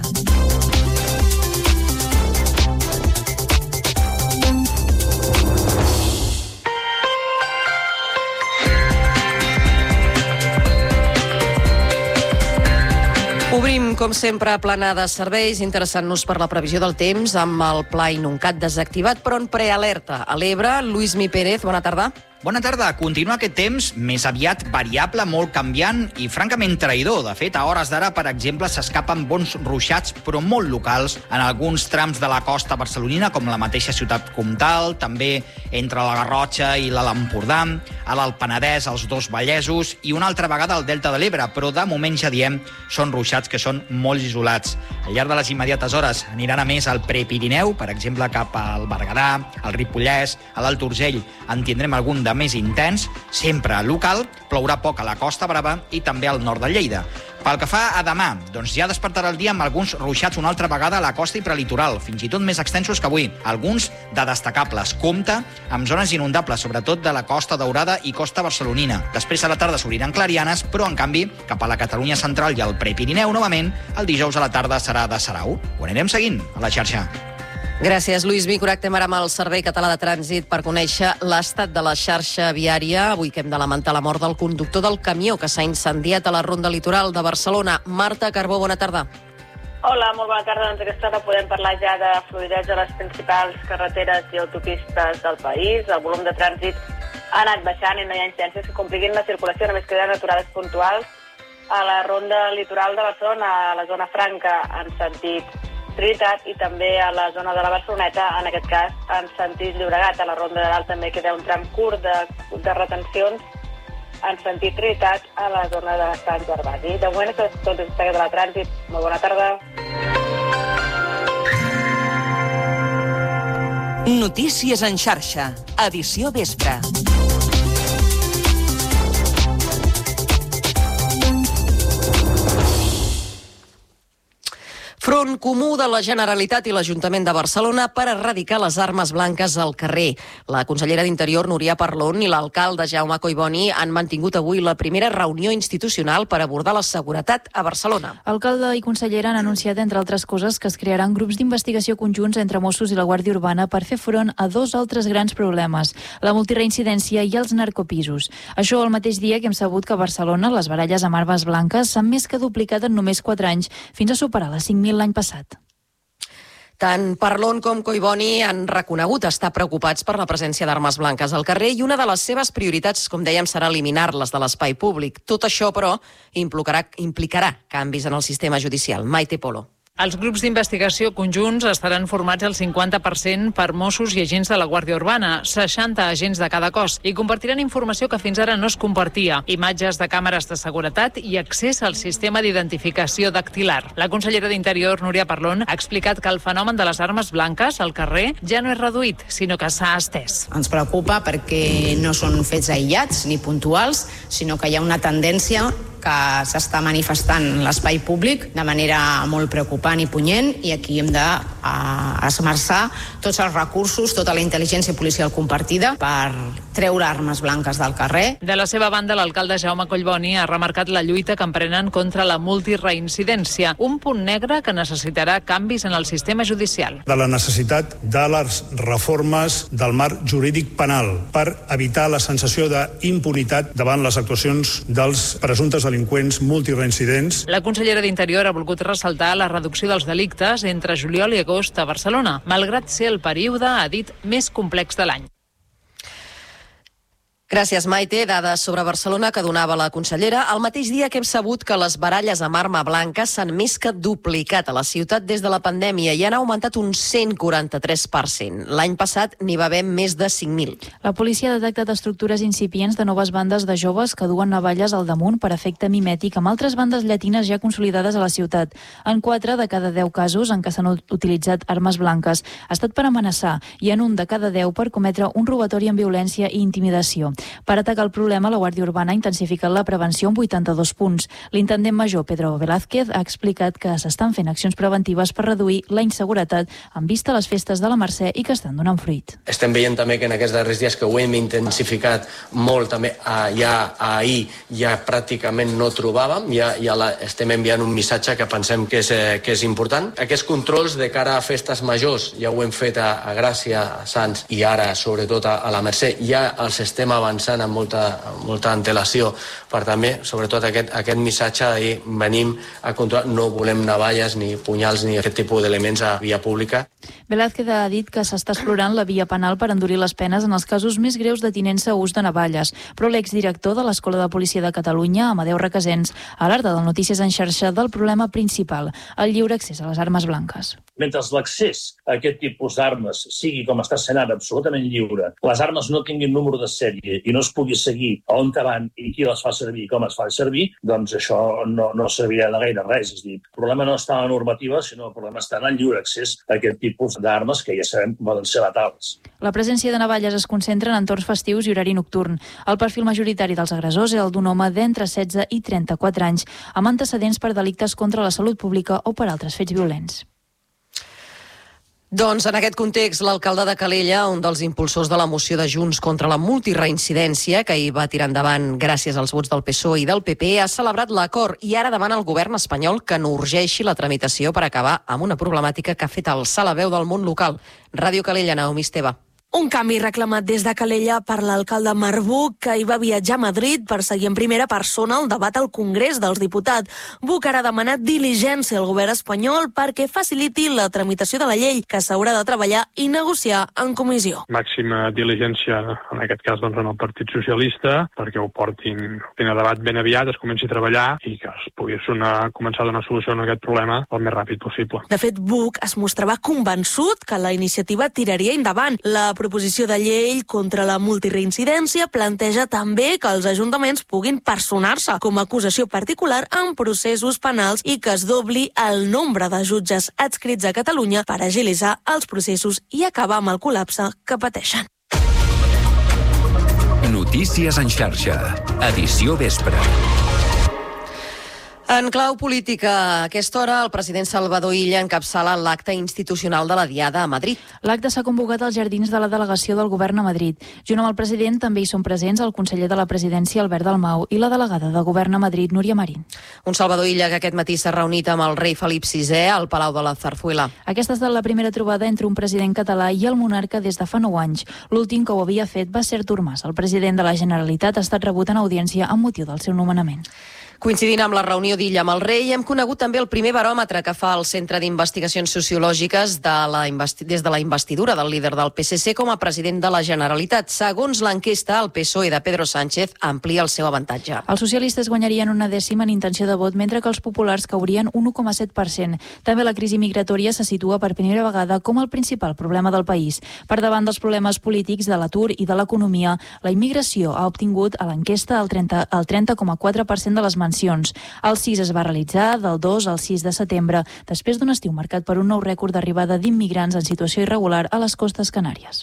Obrim, com sempre, plana de serveis, interessant-nos per la previsió del temps, amb el pla Inuncat desactivat, però en prealerta. A l'Ebre, Lluís Mi Pérez, bona tarda. Bona tarda. Continua aquest temps més aviat variable, molt canviant i francament traïdor. De fet, a hores d'ara, per exemple, s'escapen bons ruixats, però molt locals, en alguns trams de la costa barcelonina, com la mateixa ciutat comtal, també entre la Garrotxa i l'Alt Empordà, a l'Alt Penedès, als dos Vallesos i una altra vegada al Delta de l'Ebre, però de moment ja diem, són ruixats que són molt isolats. Al llarg de les immediates hores aniran a més al Prepirineu, per exemple, cap al Berguedà, al Ripollès, a l'Alt Urgell, en tindrem algun de més intens, sempre local, plourà poc a la Costa Brava i també al nord de Lleida. Pel que fa a demà, doncs ja despertarà el dia amb alguns ruixats una altra vegada a la costa i prelitoral, fins i tot més extensos que avui, alguns de destacables. Compte amb zones inundables, sobretot de la Costa Daurada i Costa Barcelonina. Després a la tarda s'obriran clarianes, però en canvi, cap a la Catalunya central i al Prepirineu, novament, el dijous a la tarda serà de Sarau. Ho anirem seguint a la xarxa. Gràcies, Lluís Mi. Connectem ara amb el Servei Català de Trànsit per conèixer l'estat de la xarxa viària. Avui que hem de lamentar la mort del conductor del camió que s'ha incendiat a la Ronda Litoral de Barcelona. Marta Carbó, bona tarda. Hola, molt bona tarda. Doncs aquesta hora podem parlar ja de fluïdesa a les principals carreteres i autopistes del país. El volum de trànsit ha anat baixant i no hi ha incidències que compliquin la circulació, només queden aturades puntuals a la Ronda Litoral de Barcelona, a la zona franca en sentit Trinitat i també a la zona de la Barceloneta, en aquest cas en sentit Llobregat. A la Ronda de Dalt també queda un tram curt de, de retencions en sentit Trinitat a la zona de Sant Gervasi. De moment, tot és de la trànsit. Molt bona tarda. Notícies en xarxa, edició vespre. Front comú de la Generalitat i l'Ajuntament de Barcelona per erradicar les armes blanques al carrer. La consellera d'Interior, Núria Parlon, i l'alcalde Jaume Collboni han mantingut avui la primera reunió institucional per abordar la seguretat a Barcelona. Alcalde i consellera han anunciat, entre altres coses, que es crearan grups d'investigació conjunts entre Mossos i la Guàrdia Urbana per fer front a dos altres grans problemes, la multireincidència i els narcopisos. Això el mateix dia que hem sabut que a Barcelona les baralles amb armes blanques s'han més que duplicat en només quatre anys, fins a superar les cinc mil l'any passat. Tant Parlon com Collboni han reconegut estar preocupats per la presència d'armes blanques al carrer i una de les seves prioritats, com dèiem, serà eliminar-les de l'espai públic. Tot això, però, implicarà, implicarà canvis en el sistema judicial. Maite Polo. Els grups d'investigació conjunts estaran formats al cinquanta per cent per Mossos i agents de la Guàrdia Urbana, seixanta agents de cada cos, i compartiran informació que fins ara no es compartia, imatges de càmeres de seguretat i accés al sistema d'identificació dactilar. La consellera d'Interior, Núria Parlon, ha explicat que el fenomen de les armes blanques al carrer ja no és reduït, sinó que s'ha estès. Ens preocupa perquè no són fets aïllats ni puntuals, sinó que hi ha una tendència que s'està manifestant en l'espai públic de manera molt preocupant i punyent, i aquí hem de uh, esmerçar tots els recursos, tota la intel·ligència policial compartida per treure armes blanques del carrer. De la seva banda, l'alcalde Jaume Collboni ha remarcat la lluita que emprenen contra la multireincidència, un punt negre que necessitarà canvis en el sistema judicial. De la necessitat de les reformes del marc jurídic penal per evitar la sensació d'impunitat davant les actuacions dels presumptes delinqüents multireincidents. La consellera d'Interior ha volgut ressaltar la reducció dels delictes entre juliol i agost a Barcelona, malgrat ser el període, ha dit, més complex de l'any. Gràcies, Maite. Dades sobre Barcelona que donava la consellera el mateix dia que hem sabut que les baralles amb arma blanca s'han més que duplicat a la ciutat des de la pandèmia i han augmentat un cent quaranta-tres per cent. L'any passat n'hi va haver més de cinc mil. La policia ha detectat estructures incipients de noves bandes de joves que duen navalles al damunt per efecte mimètic amb altres bandes llatines ja consolidades a la ciutat. En quatre de cada deu casos en què s'han utilitzat armes blanques ha estat per amenaçar i en un de cada deu per cometre un robatori amb violència i intimidació. Per atacar el problema, la Guàrdia Urbana ha intensificat la prevenció en vuitanta-dos punts. L'intendent major, Pedro Velázquez, ha explicat que s'estan fent accions preventives per reduir la inseguretat en vista a les festes de la Mercè i que estan donant fruit. Estem veient també que en aquests darrers dies que ho hem intensificat molt, també ja ahir ja pràcticament no trobàvem, ja, ja la, estem enviant un missatge que pensem que és, que és important. Aquests controls de cara a festes majors ja ho hem fet a, a Gràcia, a Sants i ara sobretot a, a la Mercè, ja els estem avançant avançant amb molta, molta antelació per també, sobretot aquest, aquest missatge de dir venim a controlar, no volem navalles ni punyals ni aquest tipus d'elements a via pública. Velázquez ha dit que s'està explorant la via penal per endurir les penes en els casos més greus de tinença a ús de navalles, però l'exdirector de l'Escola de Policia de Catalunya, Amadeu Requesens, alerta del Notícies en xarxa del problema principal, el lliure accés a les armes blanques. Mentre l'accés a aquest tipus d'armes sigui com està sent ara absolutament lliure, les armes no tinguin número de sèrie i no es pugui seguir on van i qui les fa servir i com es fa servir, doncs això no, no servirà de gaire res. És a dir, el problema no està en la normativa, sinó el problema està en el lliure accés a aquest tipus d'armes que ja sabem poden ser letals. La presència de navalles es concentra en entorns festius i horari nocturn. El perfil majoritari dels agressors és el d'un home d'entre setze i trenta-quatre anys, amb antecedents per delictes contra la salut pública o per altres fets violents. Doncs en aquest context, l'alcalde de Calella, un dels impulsors de la moció de Junts contra la multireincidència, que hi va tirar endavant gràcies als vots del P S O E i del P P, ha celebrat l'acord i ara demana al govern espanyol que no urgeixi la tramitació per acabar amb una problemàtica que ha fet alçar la veu del món local. Ràdio Calella, Naomi Esteve. Un canvi reclamat des de Calella per l'alcalde Marc Buch, que hi va viatjar a Madrid per seguir en primera persona el debat al Congrés dels Diputats. Buch ara ha demanat diligència al govern espanyol perquè faciliti la tramitació de la llei, que s'haurà de treballar i negociar en comissió. Màxima diligència, en aquest cas doncs, en el Partit Socialista, perquè ho portin, portin a debat ben aviat, es comenci a treballar i que es pugui sonar, començar a donar solució a aquest problema el més ràpid possible. De fet, Buch es mostrava convençut que la iniciativa tiraria endavant. La proposició de llei contra la multireincidència planteja també que els ajuntaments puguin personar-se com a acusació particular en processos penals i que es dobli el nombre de jutges adscrits a Catalunya per agilitzar els processos i acabar amb el col·lapse que pateixen. Notícies en xarxa. Edició vespre. En clau política, a aquesta hora, el president Salvador Illa encapçala l'acte institucional de la Diada a Madrid. L'acte s'ha convocat als jardins de la delegació del govern a Madrid. Junt amb el president també hi són presents el conseller de la presidència, Albert Dalmau, i la delegada de govern a Madrid, Núria Marín. Un Salvador Illa que aquest matí s'ha reunit amb el rei Felip sisè al Palau de la Zarzuela. Aquesta ha estat la primera trobada entre un president català i el monarca des de fa nou anys. L'últim que ho havia fet va ser Artur Mas. El president de la Generalitat ha estat rebut en audiència amb motiu del seu nomenament. Coincidint amb la reunió d'Illa amb el rei, hem conegut també el primer baròmetre que fa el Centre d'Investigacions Sociològiques de la investi- des de la investidura del líder del P S C com a president de la Generalitat. Segons l'enquesta, el P S O E de Pedro Sánchez amplia el seu avantatge. Els socialistes guanyarien una dècima en intenció de vot, mentre que els populars caurien un u coma set per cent. També la crisi migratòria se situa per primera vegada com el principal problema del país. Per davant dels problemes polítics, de l'atur i de l'economia, la immigració ha obtingut a l'enquesta el trenta, el trenta coma quatre per cent de les mencions. El sis es va realitzar del dos al sis de setembre, després d'un estiu marcat per un nou rècord d'arribada d'immigrants en situació irregular a les costes Canàries.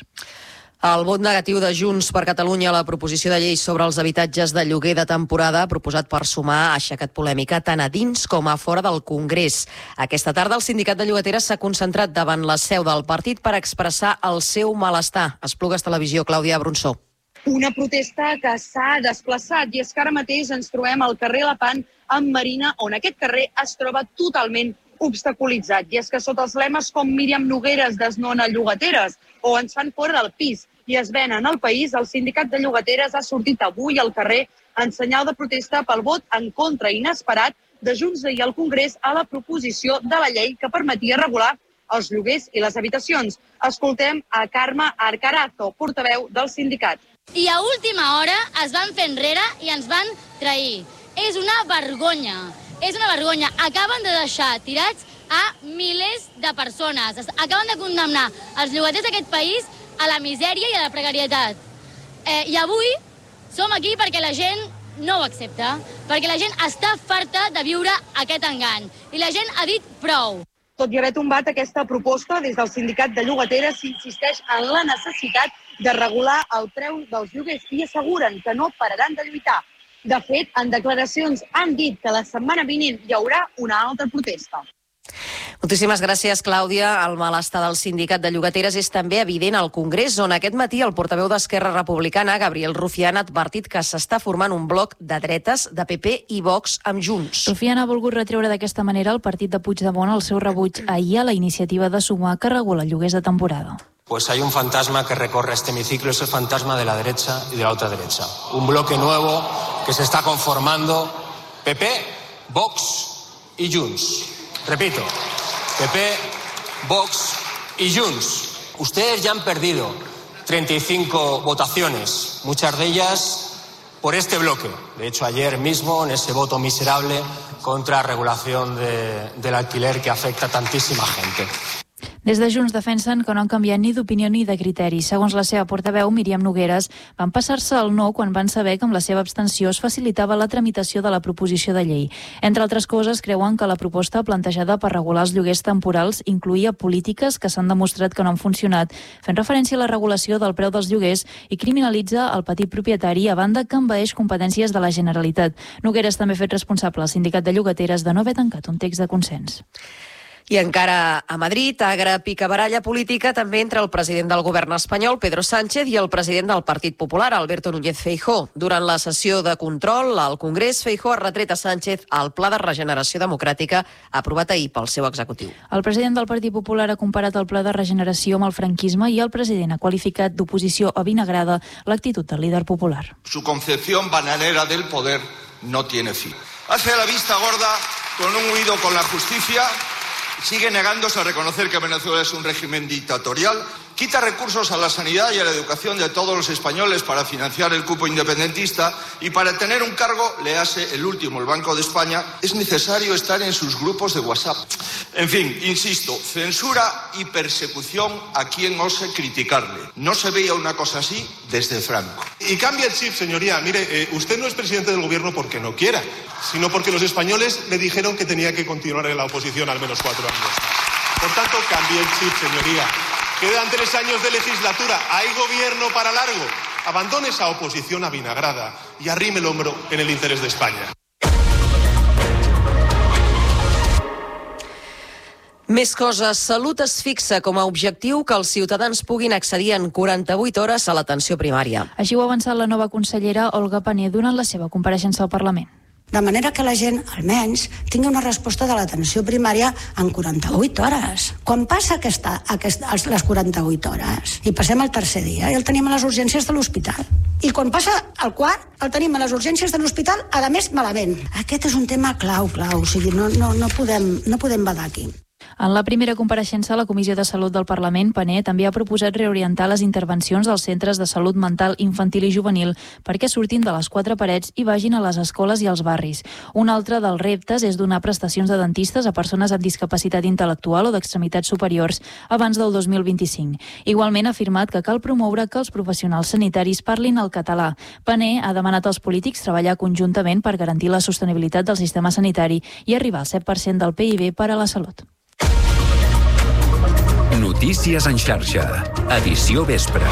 El vot negatiu de Junts per Catalunya a la proposició de llei sobre els habitatges de lloguer de temporada proposat per Sumar ha aixecat polèmica tant a dins com a fora del Congrés. Aquesta tarda el sindicat de llogateres s'ha concentrat davant la seu del partit per expressar el seu malestar. Esplugues Televisió, Clàudia Bronsó. Una protesta que s'ha desplaçat i és que ara mateix ens trobem al carrer Lepant amb Marina, on aquest carrer es troba totalment obstaculitzat. I és que sota els lemes com Míriam Nogueres desnona llogateres o ens fan fora del pis i es venen al país, el sindicat de llogateres ha sortit avui al carrer en senyal de protesta pel vot en contra inesperat de Junts i al Congrés a la proposició de la llei que permetia regular els lloguers i les habitacions. Escoltem a Carme Arcarazo, portaveu del sindicat. I a última hora es van fer enrere i ens van trair. És una vergonya, és una vergonya. Acaben de deixar tirats a milers de persones. Acaben de condemnar els llogaters d'aquest país a la misèria i a la precarietat. Eh, I avui som aquí perquè la gent no ho accepta, perquè la gent està farta de viure aquest engany. I la gent ha dit prou. Tot i haver tombat aquesta proposta, des del sindicat de llogateres s'insisteix en la necessitat de regular el preu dels lloguers i asseguren que no pararan de lluitar. De fet, en declaracions han dit que la setmana vinent hi haurà una altra protesta. Moltíssimes gràcies, Clàudia. El malestar del sindicat de llogateres és també evident al Congrés, on aquest matí el portaveu d'Esquerra Republicana, Gabriel Rufián, ha advertit que s'està formant un bloc de dretes de P P i Vox amb Junts. Rufián ha volgut retreure d'aquesta manera al partit de Puigdemont el seu rebuig ahir a la iniciativa de Sumar que regula lloguers de temporada. Pues hay un fantasma que recorre este hemiciclo, es el fantasma de la derecha y de la ultraderecha. Un bloque nuevo que se está conformando P P, Vox y Junts. Repito, P P, Vox y Junts. Ustedes ya han perdido treinta y cinco votaciones, muchas de ellas por este bloque. De hecho, ayer mismo, en ese voto miserable contra regulación de, del alquiler que afecta a tantísima gente. Des de Junts defensen que no han canviat ni d'opinió ni de criteri. Segons la seva portaveu, Míriam Nogueres, van passar-se al no quan van saber que amb la seva abstenció es facilitava la tramitació de la proposició de llei. Entre altres coses, creuen que la proposta plantejada per regular els lloguers temporals incluïa polítiques que s'han demostrat que no han funcionat, fent referència a la regulació del preu dels lloguers i criminalitza el petit propietari a banda que envaeix competències de la Generalitat. Nogueres també ha fet responsable al sindicat de llogateres de no haver tancat un text de consens. I encara a Madrid, agra picabaralla política també entre el president del govern espanyol, Pedro Sánchez, i el president del Partit Popular, Alberto Núñez Feijóo. Durant la sessió de control al Congrés, Feijóo ha retret a Sánchez el Pla de Regeneració Democràtica aprovat ahir pel seu executiu. El president del Partit Popular ha comparat el Pla de Regeneració amb el franquisme i el president ha qualificat d'oposició avinagrada l'actitud del líder popular. Su concepción bananera del poder no tiene fin. Hace la vista gorda con un huido con la justicia. Sigue negándose a reconocer que Venezuela es un régimen dictatorial Quita recursos a la sanidad y a la educación de todos los españoles para financiar el cupo independentista y para tener un cargo, le hace el último, el Banco de España, es necesario estar en sus grupos de WhatsApp. En fin, insisto, censura y persecución a quien ose criticarle. No se veía una cosa así desde Franco. Y cambia el chip, señoría. Mire, eh, usted no es presidente del gobierno porque no quiera, sino porque los españoles le dijeron que tenía que continuar en la oposición al menos cuatro años más. Por tanto, cambie el chip, señoría. Quedan tres años de legislatura. Hay gobierno para largo. Abandone esa oposición avinagrada y arrime el hombro en el interés de España. Més coses. Salut es fixa com a objectiu que els ciutadans puguin accedir en quaranta-vuit hores a l'atenció primària. Així ho ha avançat la nova consellera Olga Pané durant la seva compareixença al Parlament. De manera que la gent, almenys, tingui una resposta de l'atenció primària en quaranta-vuit hores. Quan passa aquesta, aquesta, les quaranta-vuit hores i passem al tercer dia, i el tenim a les urgències de l'hospital. I quan passa al quart, el tenim a les urgències de l'hospital, a més malament. Aquest és un tema clau, clau, o sigui, no, no, no, podem, no podem badar aquí. En la primera compareixença a la Comissió de Salut del Parlament, Pané també ha proposat reorientar les intervencions dels centres de salut mental infantil i juvenil perquè surtin de les quatre parets i vagin a les escoles i als barris. Un altre dels reptes és donar prestacions de dentistes a persones amb discapacitat intel·lectual o d'extremitats superiors abans del dos mil vint-i-cinc. Igualment ha afirmat que cal promoure que els professionals sanitaris parlin el català. Pané ha demanat als polítics treballar conjuntament per garantir la sostenibilitat del sistema sanitari i arribar al set per cent del P I B per a la salut. Notícies en xarxa. Edició vespre.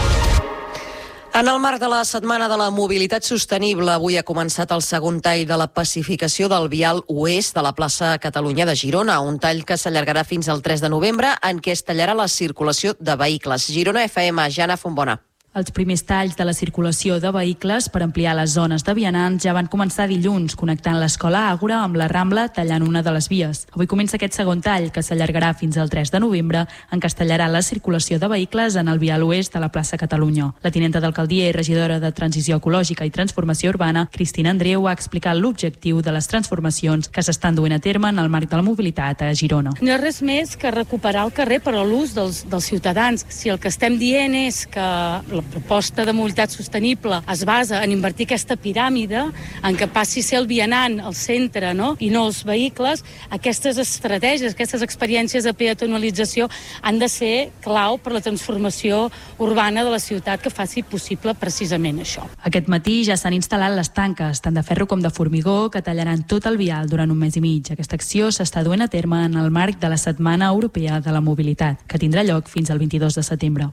En el marc de la Setmana de la Mobilitat Sostenible, avui ha començat el segon tall de la pacificació del vial oest de la plaça Catalunya de Girona, un tall que s'allargarà fins al tres de novembre, en què es tallarà la circulació de vehicles. Girona F M, Jana Fontbona. Els primers talls de la circulació de vehicles per ampliar les zones de vianants ja van començar dilluns, connectant l'Escola Àgora amb la Rambla, tallant una de les vies. Avui comença aquest segon tall, que s'allargarà fins al tres de novembre, en què es tallarà la circulació de vehicles en el vial oest de la plaça Catalunya. La tinenta d'alcaldia i regidora de Transició Ecològica i Transformació Urbana, Cristina Andreu, ha explicat l'objectiu de les transformacions que s'estan duent a terme en el marc de la mobilitat a Girona. No és res més que recuperar el carrer per a l'ús dels, dels ciutadans. Si el que estem dient és que la proposta de mobilitat sostenible es basa en invertir aquesta piràmide en què passi a ser el vianant al centre, no? I no els vehicles, aquestes estratègies, aquestes experiències de peatonalització han de ser clau per la transformació urbana de la ciutat que faci possible precisament això. Aquest matí ja s'han instal·lat les tanques, tant de ferro com de formigó, que tallaran tot el vial durant un mes i mig. Aquesta acció s'està duent a terme en el marc de la Setmana Europea de la Mobilitat, que tindrà lloc fins al vint-i-dos de setembre.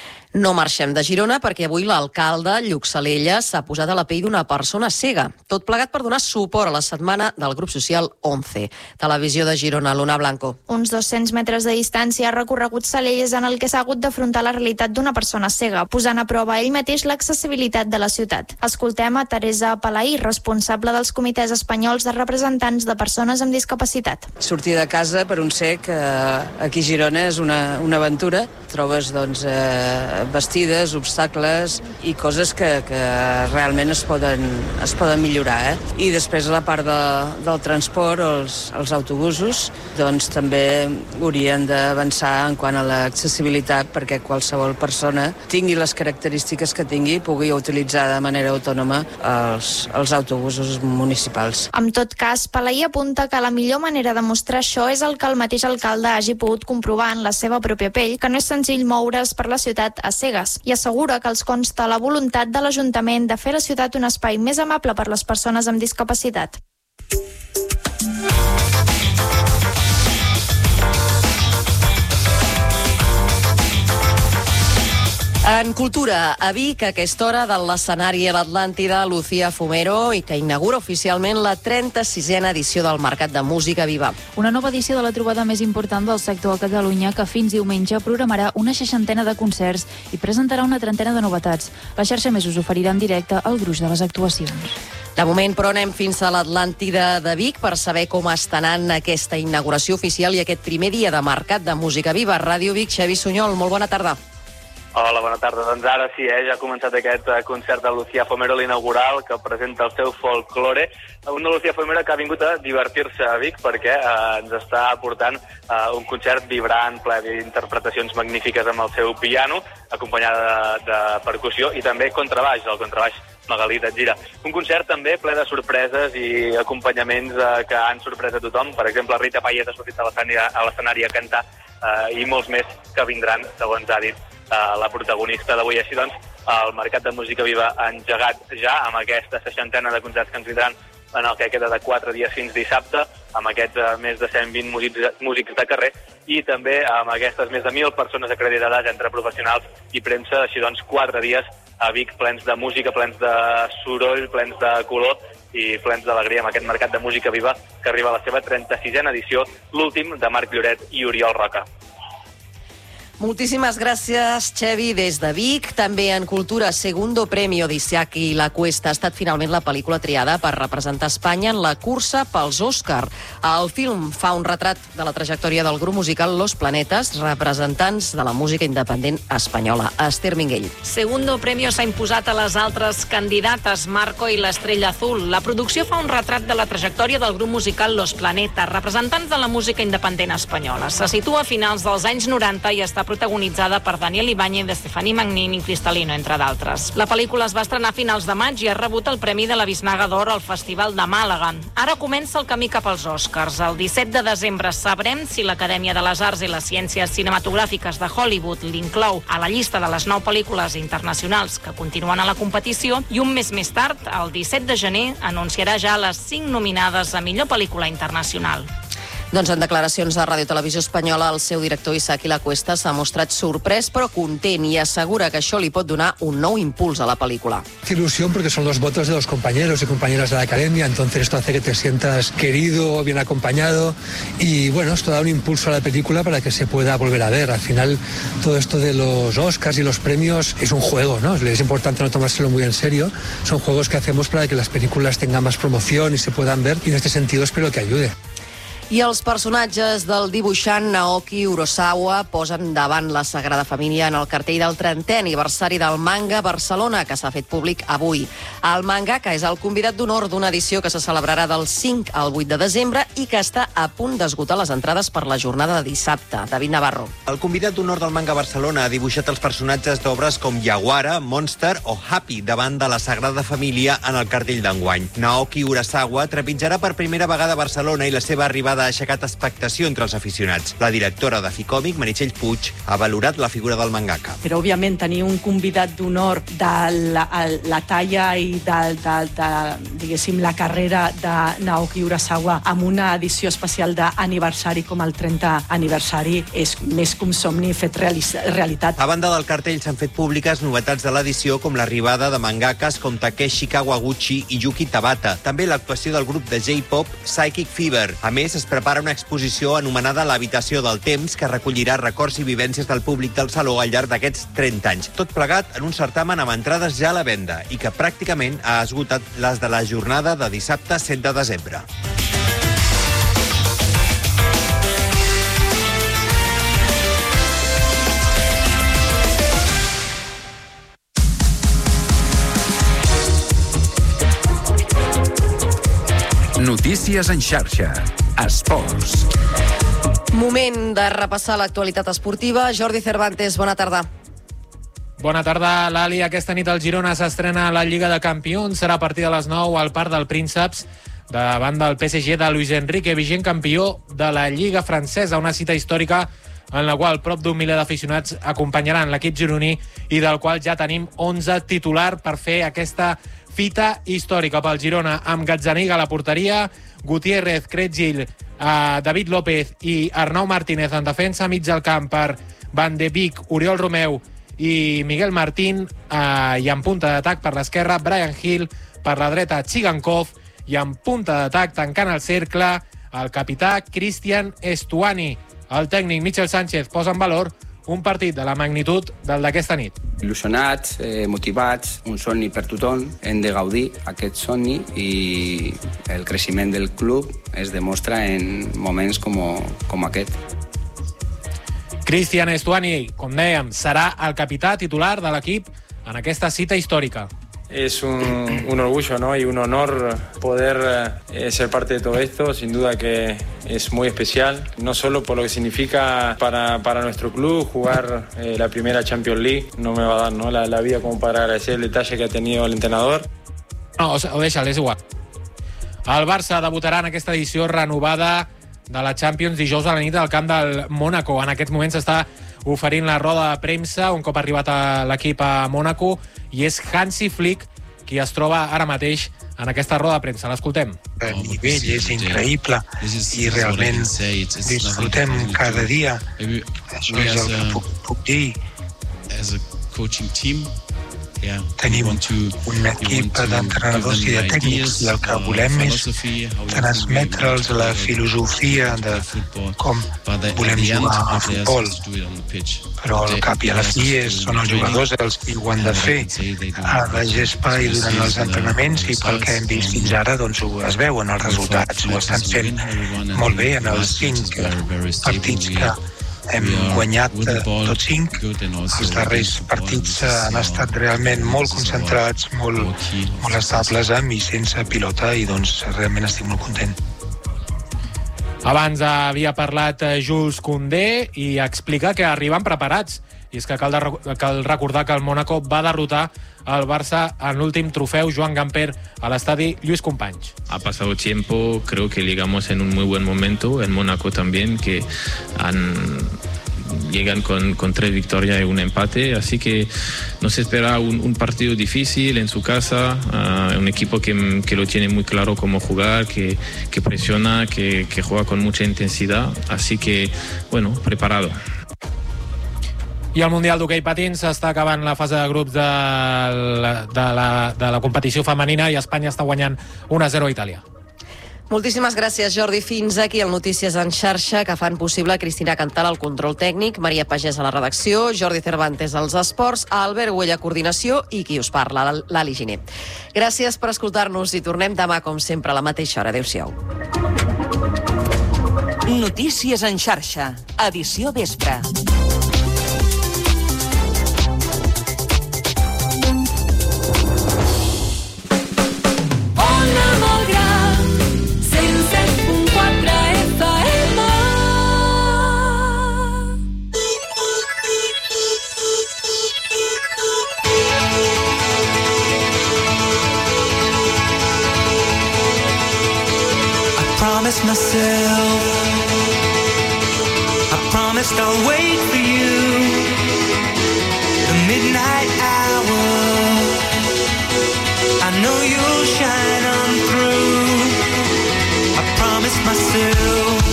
No marxem de Girona perquè avui l'alcalde, Lluc Salella, s'ha posat a la pell d'una persona cega. Tot plegat per donar suport a la setmana del grup social onze. Televisió de Girona, Luna Blanco. Uns dos-cents metres de distància ha recorregut Salelles en el que s'ha hagut d'afrontar la realitat d'una persona cega, posant a prova ell mateix l'accessibilitat de la ciutat. Escoltem a Teresa Palaí, responsable dels comitès espanyols de representants de persones amb discapacitat. Sortir de casa per un cec eh, aquí a Girona és una, una aventura. Trobes doncs, eh, vestides, obstacles i coses que, que realment es poden, es poden millorar. Eh? I després a la part de, del transport, els, els autobusos, doncs també haurien d'avançar en quant a l'accessibilitat perquè qualsevol persona tingui les característiques que tingui i pugui utilitzar de manera autònoma els, els autobusos municipals. En tot cas, Palaí apunta que la millor manera de mostrar això és el que el mateix alcalde hagi pogut comprovar en la seva pròpia pell, que no és senzill moure's per la ciutat a cegues, i assegura que els consta la voluntat de l'Ajuntament de fer la ciutat un espai més amable per les persones amb discapacitat. En cultura, a Vic, a aquesta hora de l'escenari a l'Atlàntida, Lucía Fumero, i que inaugura oficialment la trenta-sisena edició del Mercat de Música Viva. Una nova edició de la trobada més important del sector a Catalunya que fins diumenge programarà una seixantena de concerts i presentarà una trentena de novetats. La xarxa més us oferirà en directe el gruix de les actuacions. De moment, però, anem fins a l'Atlàntida de Vic per saber com està anant aquesta inauguració oficial i aquest primer dia de Mercat de Música Viva. Ràdio Vic, Xavi Sunyol, molt bona tarda. Hola, bona tarda. Doncs ara sí, eh, ja ha començat aquest concert de Lucía Fomero, l'inaugural, que presenta el seu folklore. Una Lucía Fomero que ha vingut a divertir-se a Vic perquè eh, ens està aportant eh, un concert vibrant, ple d'interpretacions magnífiques amb el seu piano, acompanyada de, de percussió, i també contrabaix, el contrabaix Magalí de Gira. Un concert també ple de sorpreses i acompanyaments eh, que han sorprès a tothom. Per exemple, Rita Payet ha sortit a l'escenari a cantar eh, i molts més que vindran, segons ha dit eh, la protagonista d'avui. Així doncs, el Mercat de Música Viva ha engegat ja amb aquesta seixantena de concerts que ens vindran en el que queda de quatre dies fins dissabte, amb aquests uh, més de cent vint músics, músics de carrer i també amb aquestes més de mil persones acreditades entre professionals i premsa. Així doncs, quatre dies a Vic plens de música, plens de soroll, plens de color i plens d'alegria amb aquest Mercat de Música Viva que arriba a la seva trenta-sisena edició, l'últim de Marc Lloret i Oriol Roca. Moltíssimes gràcies, Xevi, des de Vic. També en cultura, Segundo Premio d'Isaac i la Cuesta ha estat finalment la pel·lícula triada per representar Espanya en la cursa pels Òscar. El film fa un retrat de la trajectòria del grup musical Los Planetes, representants de la música independent espanyola. Esther Minguell. Segundo Premio s'ha imposat a les altres candidates, Marco i l'Estrella Azul. La producció fa un retrat de la trajectòria del grup musical Los Planetes, representants de la música independent espanyola. Se situa a finals dels anys noranta i està protagonitzada per Daniel Ibáñez, Estefany Magnin i Cristalino, entre d'altres. La pel·lícula es va estrenar a finals de maig i ha rebut el Premi de la Biznaga d'Or al Festival de Màlaga. Ara comença el camí cap als Oscars. El disset de desembre sabrem si l'Acadèmia de les Arts i les Ciències Cinematogràfiques de Hollywood l'inclou a la llista de les nou pel·lícules internacionals que continuen a la competició i un mes més tard, el disset de gener, anunciarà ja les cinc nominades a millor pel·lícula internacional. Doncs en declaracions de Ràdio Televisió Espanyola, el seu director Isaac i la Cuesta s'ha mostrat sorprès però content i assegura que això li pot donar un nou impuls a la pel·lícula. Ilusión porque son los votos de los compañeros y compañeras de la academia, entonces esto hace que te sientas querido, bien acompañado y bueno, esto da un impulso a la película para que se pueda volver a ver. Al final todo esto de los Oscars y los premios es un juego, ¿no? Es importante no tomárselo muy en serio, son juegos que hacemos para que las películas tengan más promoción y se puedan ver y en este sentido espero que ayude. I els personatges del dibuixant Naoki Urasawa posen davant la Sagrada Família en el cartell del trentè aniversari del manga Barcelona, que s'ha fet públic avui. El mangaka és el convidat d'honor d'una edició que se celebrarà del cinc al vuit de desembre i que està a punt d'esgotar les entrades per la jornada de dissabte. David Navarro. El convidat d'honor del manga Barcelona ha dibuixat els personatges d'obres com Yaguara, Monster o Happy davant de la Sagrada Família en el cartell d'enguany. Naoki Urasawa trepitjarà per primera vegada a Barcelona i la seva arribada ha aixecat expectació entre els aficionats. La directora de Ficòmic, Meritxell Puig, ha valorat la figura del mangaka. Però, òbviament, tenir un convidat d'honor de la, la talla i de, de, de, diguéssim, la carrera de Naoki Urasawa amb una edició especial d'aniversari com el trentè aniversari és més que un somni fet realitat. A banda del cartell s'han fet públiques novetats de l'edició com l'arribada de mangakes com Takeshi Kawaguchi i Yuki Tabata. També l'actuació del grup de J-pop Psychic Fever. A més, es prepara una exposició anomenada l'Habitació del Temps que recollirà records i vivències del públic del Saló al llarg d'aquests trenta anys. Tot plegat en un certamen amb entrades ja a la venda i que pràcticament ha esgotat les de la jornada de dissabte set de desembre. Notícies en xarxa. Esports. Moment de repassar l'actualitat esportiva. Jordi Cervantes, bona tarda. Bona tarda, Lali. Aquesta nit el Girona s'estrena a la Lliga de Campions. Serà a partir de les nou al Parc del Prínceps davant del P S G de Luis Enrique, vigent campió de la Lliga francesa. Una cita històrica en la qual prop d'un miler d'aficionats acompanyaran l'equip gironí i del qual ja tenim onze titular per fer aquesta fita històrica pel Girona, amb Gazzaniga a la porteria, Gutiérrez, Kretgil, eh, David López i Arnau Martínez en defensa, mig del camp per Van de Beek, Oriol Romeu i Miguel Martín, eh, i en punta d'atac per l'esquerra, Brian Hill, per la dreta, Chigankov, i en punta d'atac, tancant el cercle, el capità Cristian Estuani. El tècnic Michel Sánchez posa en valor un partit de la magnitud del d'aquesta nit. Il·lusionats, eh, motivats, un somni per tothom, hem de gaudir aquest somni i el creixement del club es demostra en moments com, com aquest. Cristian Estuani, com dèiem, serà el capità titular de l'equip en aquesta cita històrica. Es un, un orgullo, ¿no? Y un honor poder eh, ser parte de todo esto. Sin duda que es muy especial, no solo por lo que significa para, para nuestro club jugar eh, la primera Champions League. No me va a dar, ¿no? la, la vida como para agradecer el detalle que ha tenido el entrenador. No, o, o deixa'l, és igual. El Barça debutarà en aquesta edició renovada de la Champions dijous a la nit al camp del Mónaco. En aquests moments s'està oferint la roda de premsa un cop ha arribat a l'equip a Mónaco, i és Hansi Flick qui es troba ara mateix en aquesta roda de premsa. L'escoltem. El nivell és increïble i realment disfrutem cada dia. Això és el que puc, puc dir. Tenim un equip d'entrenadors i de tècnics i el que volem és transmetre'ls la filosofia de com volem jugar a futbol. Però al cap i a la fi són els jugadors els que ho han de fer a la gespa i durant els entrenaments, i pel que hem vist fins ara doncs es veuen els resultats, ho estan fent molt bé en els cinc partits que hem guanyat tots cinc. Els darrers partits han estat realment molt concentrats, molt, molt estables amb i sense pilota, i doncs realment estic molt content. Abans havia parlat Jules Koundé i explica que arriben preparats. I és que cal, de, cal recordar que el Mónaco va derrotar el Barça en l'últim trofeu Joan Gamper a l'estadi Lluís Companys. Ha pasado tiempo, creo que llegamos en un muy buen momento, el Mónaco también, que han... llegan con, con tres victorias y un empate, así que nos espera un, un partido difícil en su casa, uh, un equipo que, que lo tiene muy claro cómo jugar, que, que presiona, que, que juega con mucha intensidad, así que, bueno, preparado. I el Mundial d'Hoquei Patins s'està acabant la fase de grups de la, de, la, de la competició femenina i Espanya està guanyant un a zero a Itàlia. Moltíssimes gràcies, Jordi. Fins aquí el Notícies en xarxa, que fan possible Cristina Cantal al control tècnic, Maria Pagès a la redacció, Jordi Cervantes als esports, Albert Güell a coordinació i qui us parla, l'Ali Giner. Gràcies per escoltar-nos i tornem demà, com sempre, a la mateixa hora. Adéu-siau. Notícies en xarxa, edició vespre. Myself, I promised I'll wait for you. The midnight hour, I know you'll shine on through. I promised myself,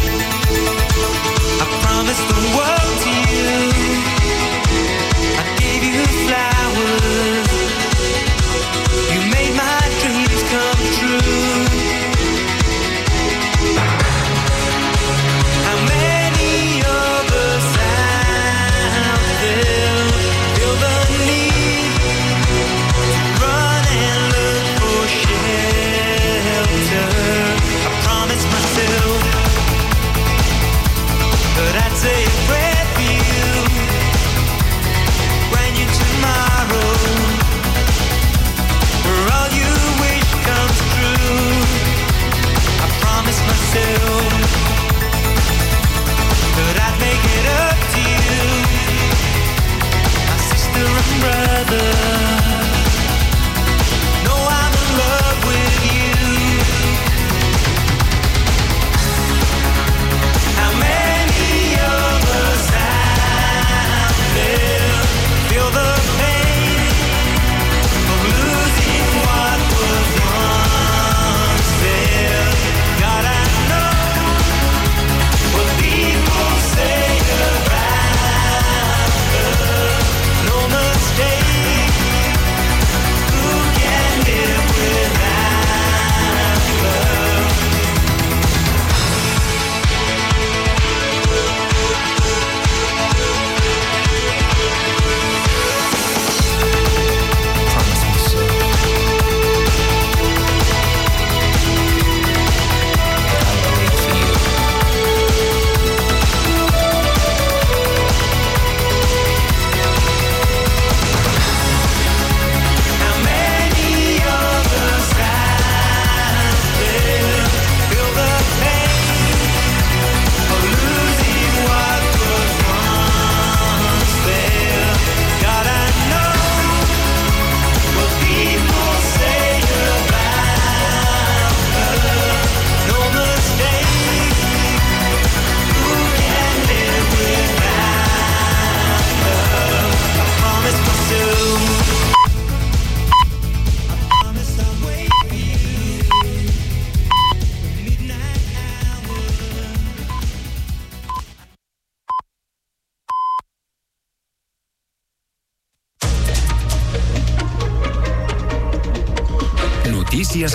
I promised the world to you. I gave you flowers, you made my dreams come true. Feel the need to run and look for shit. Notícies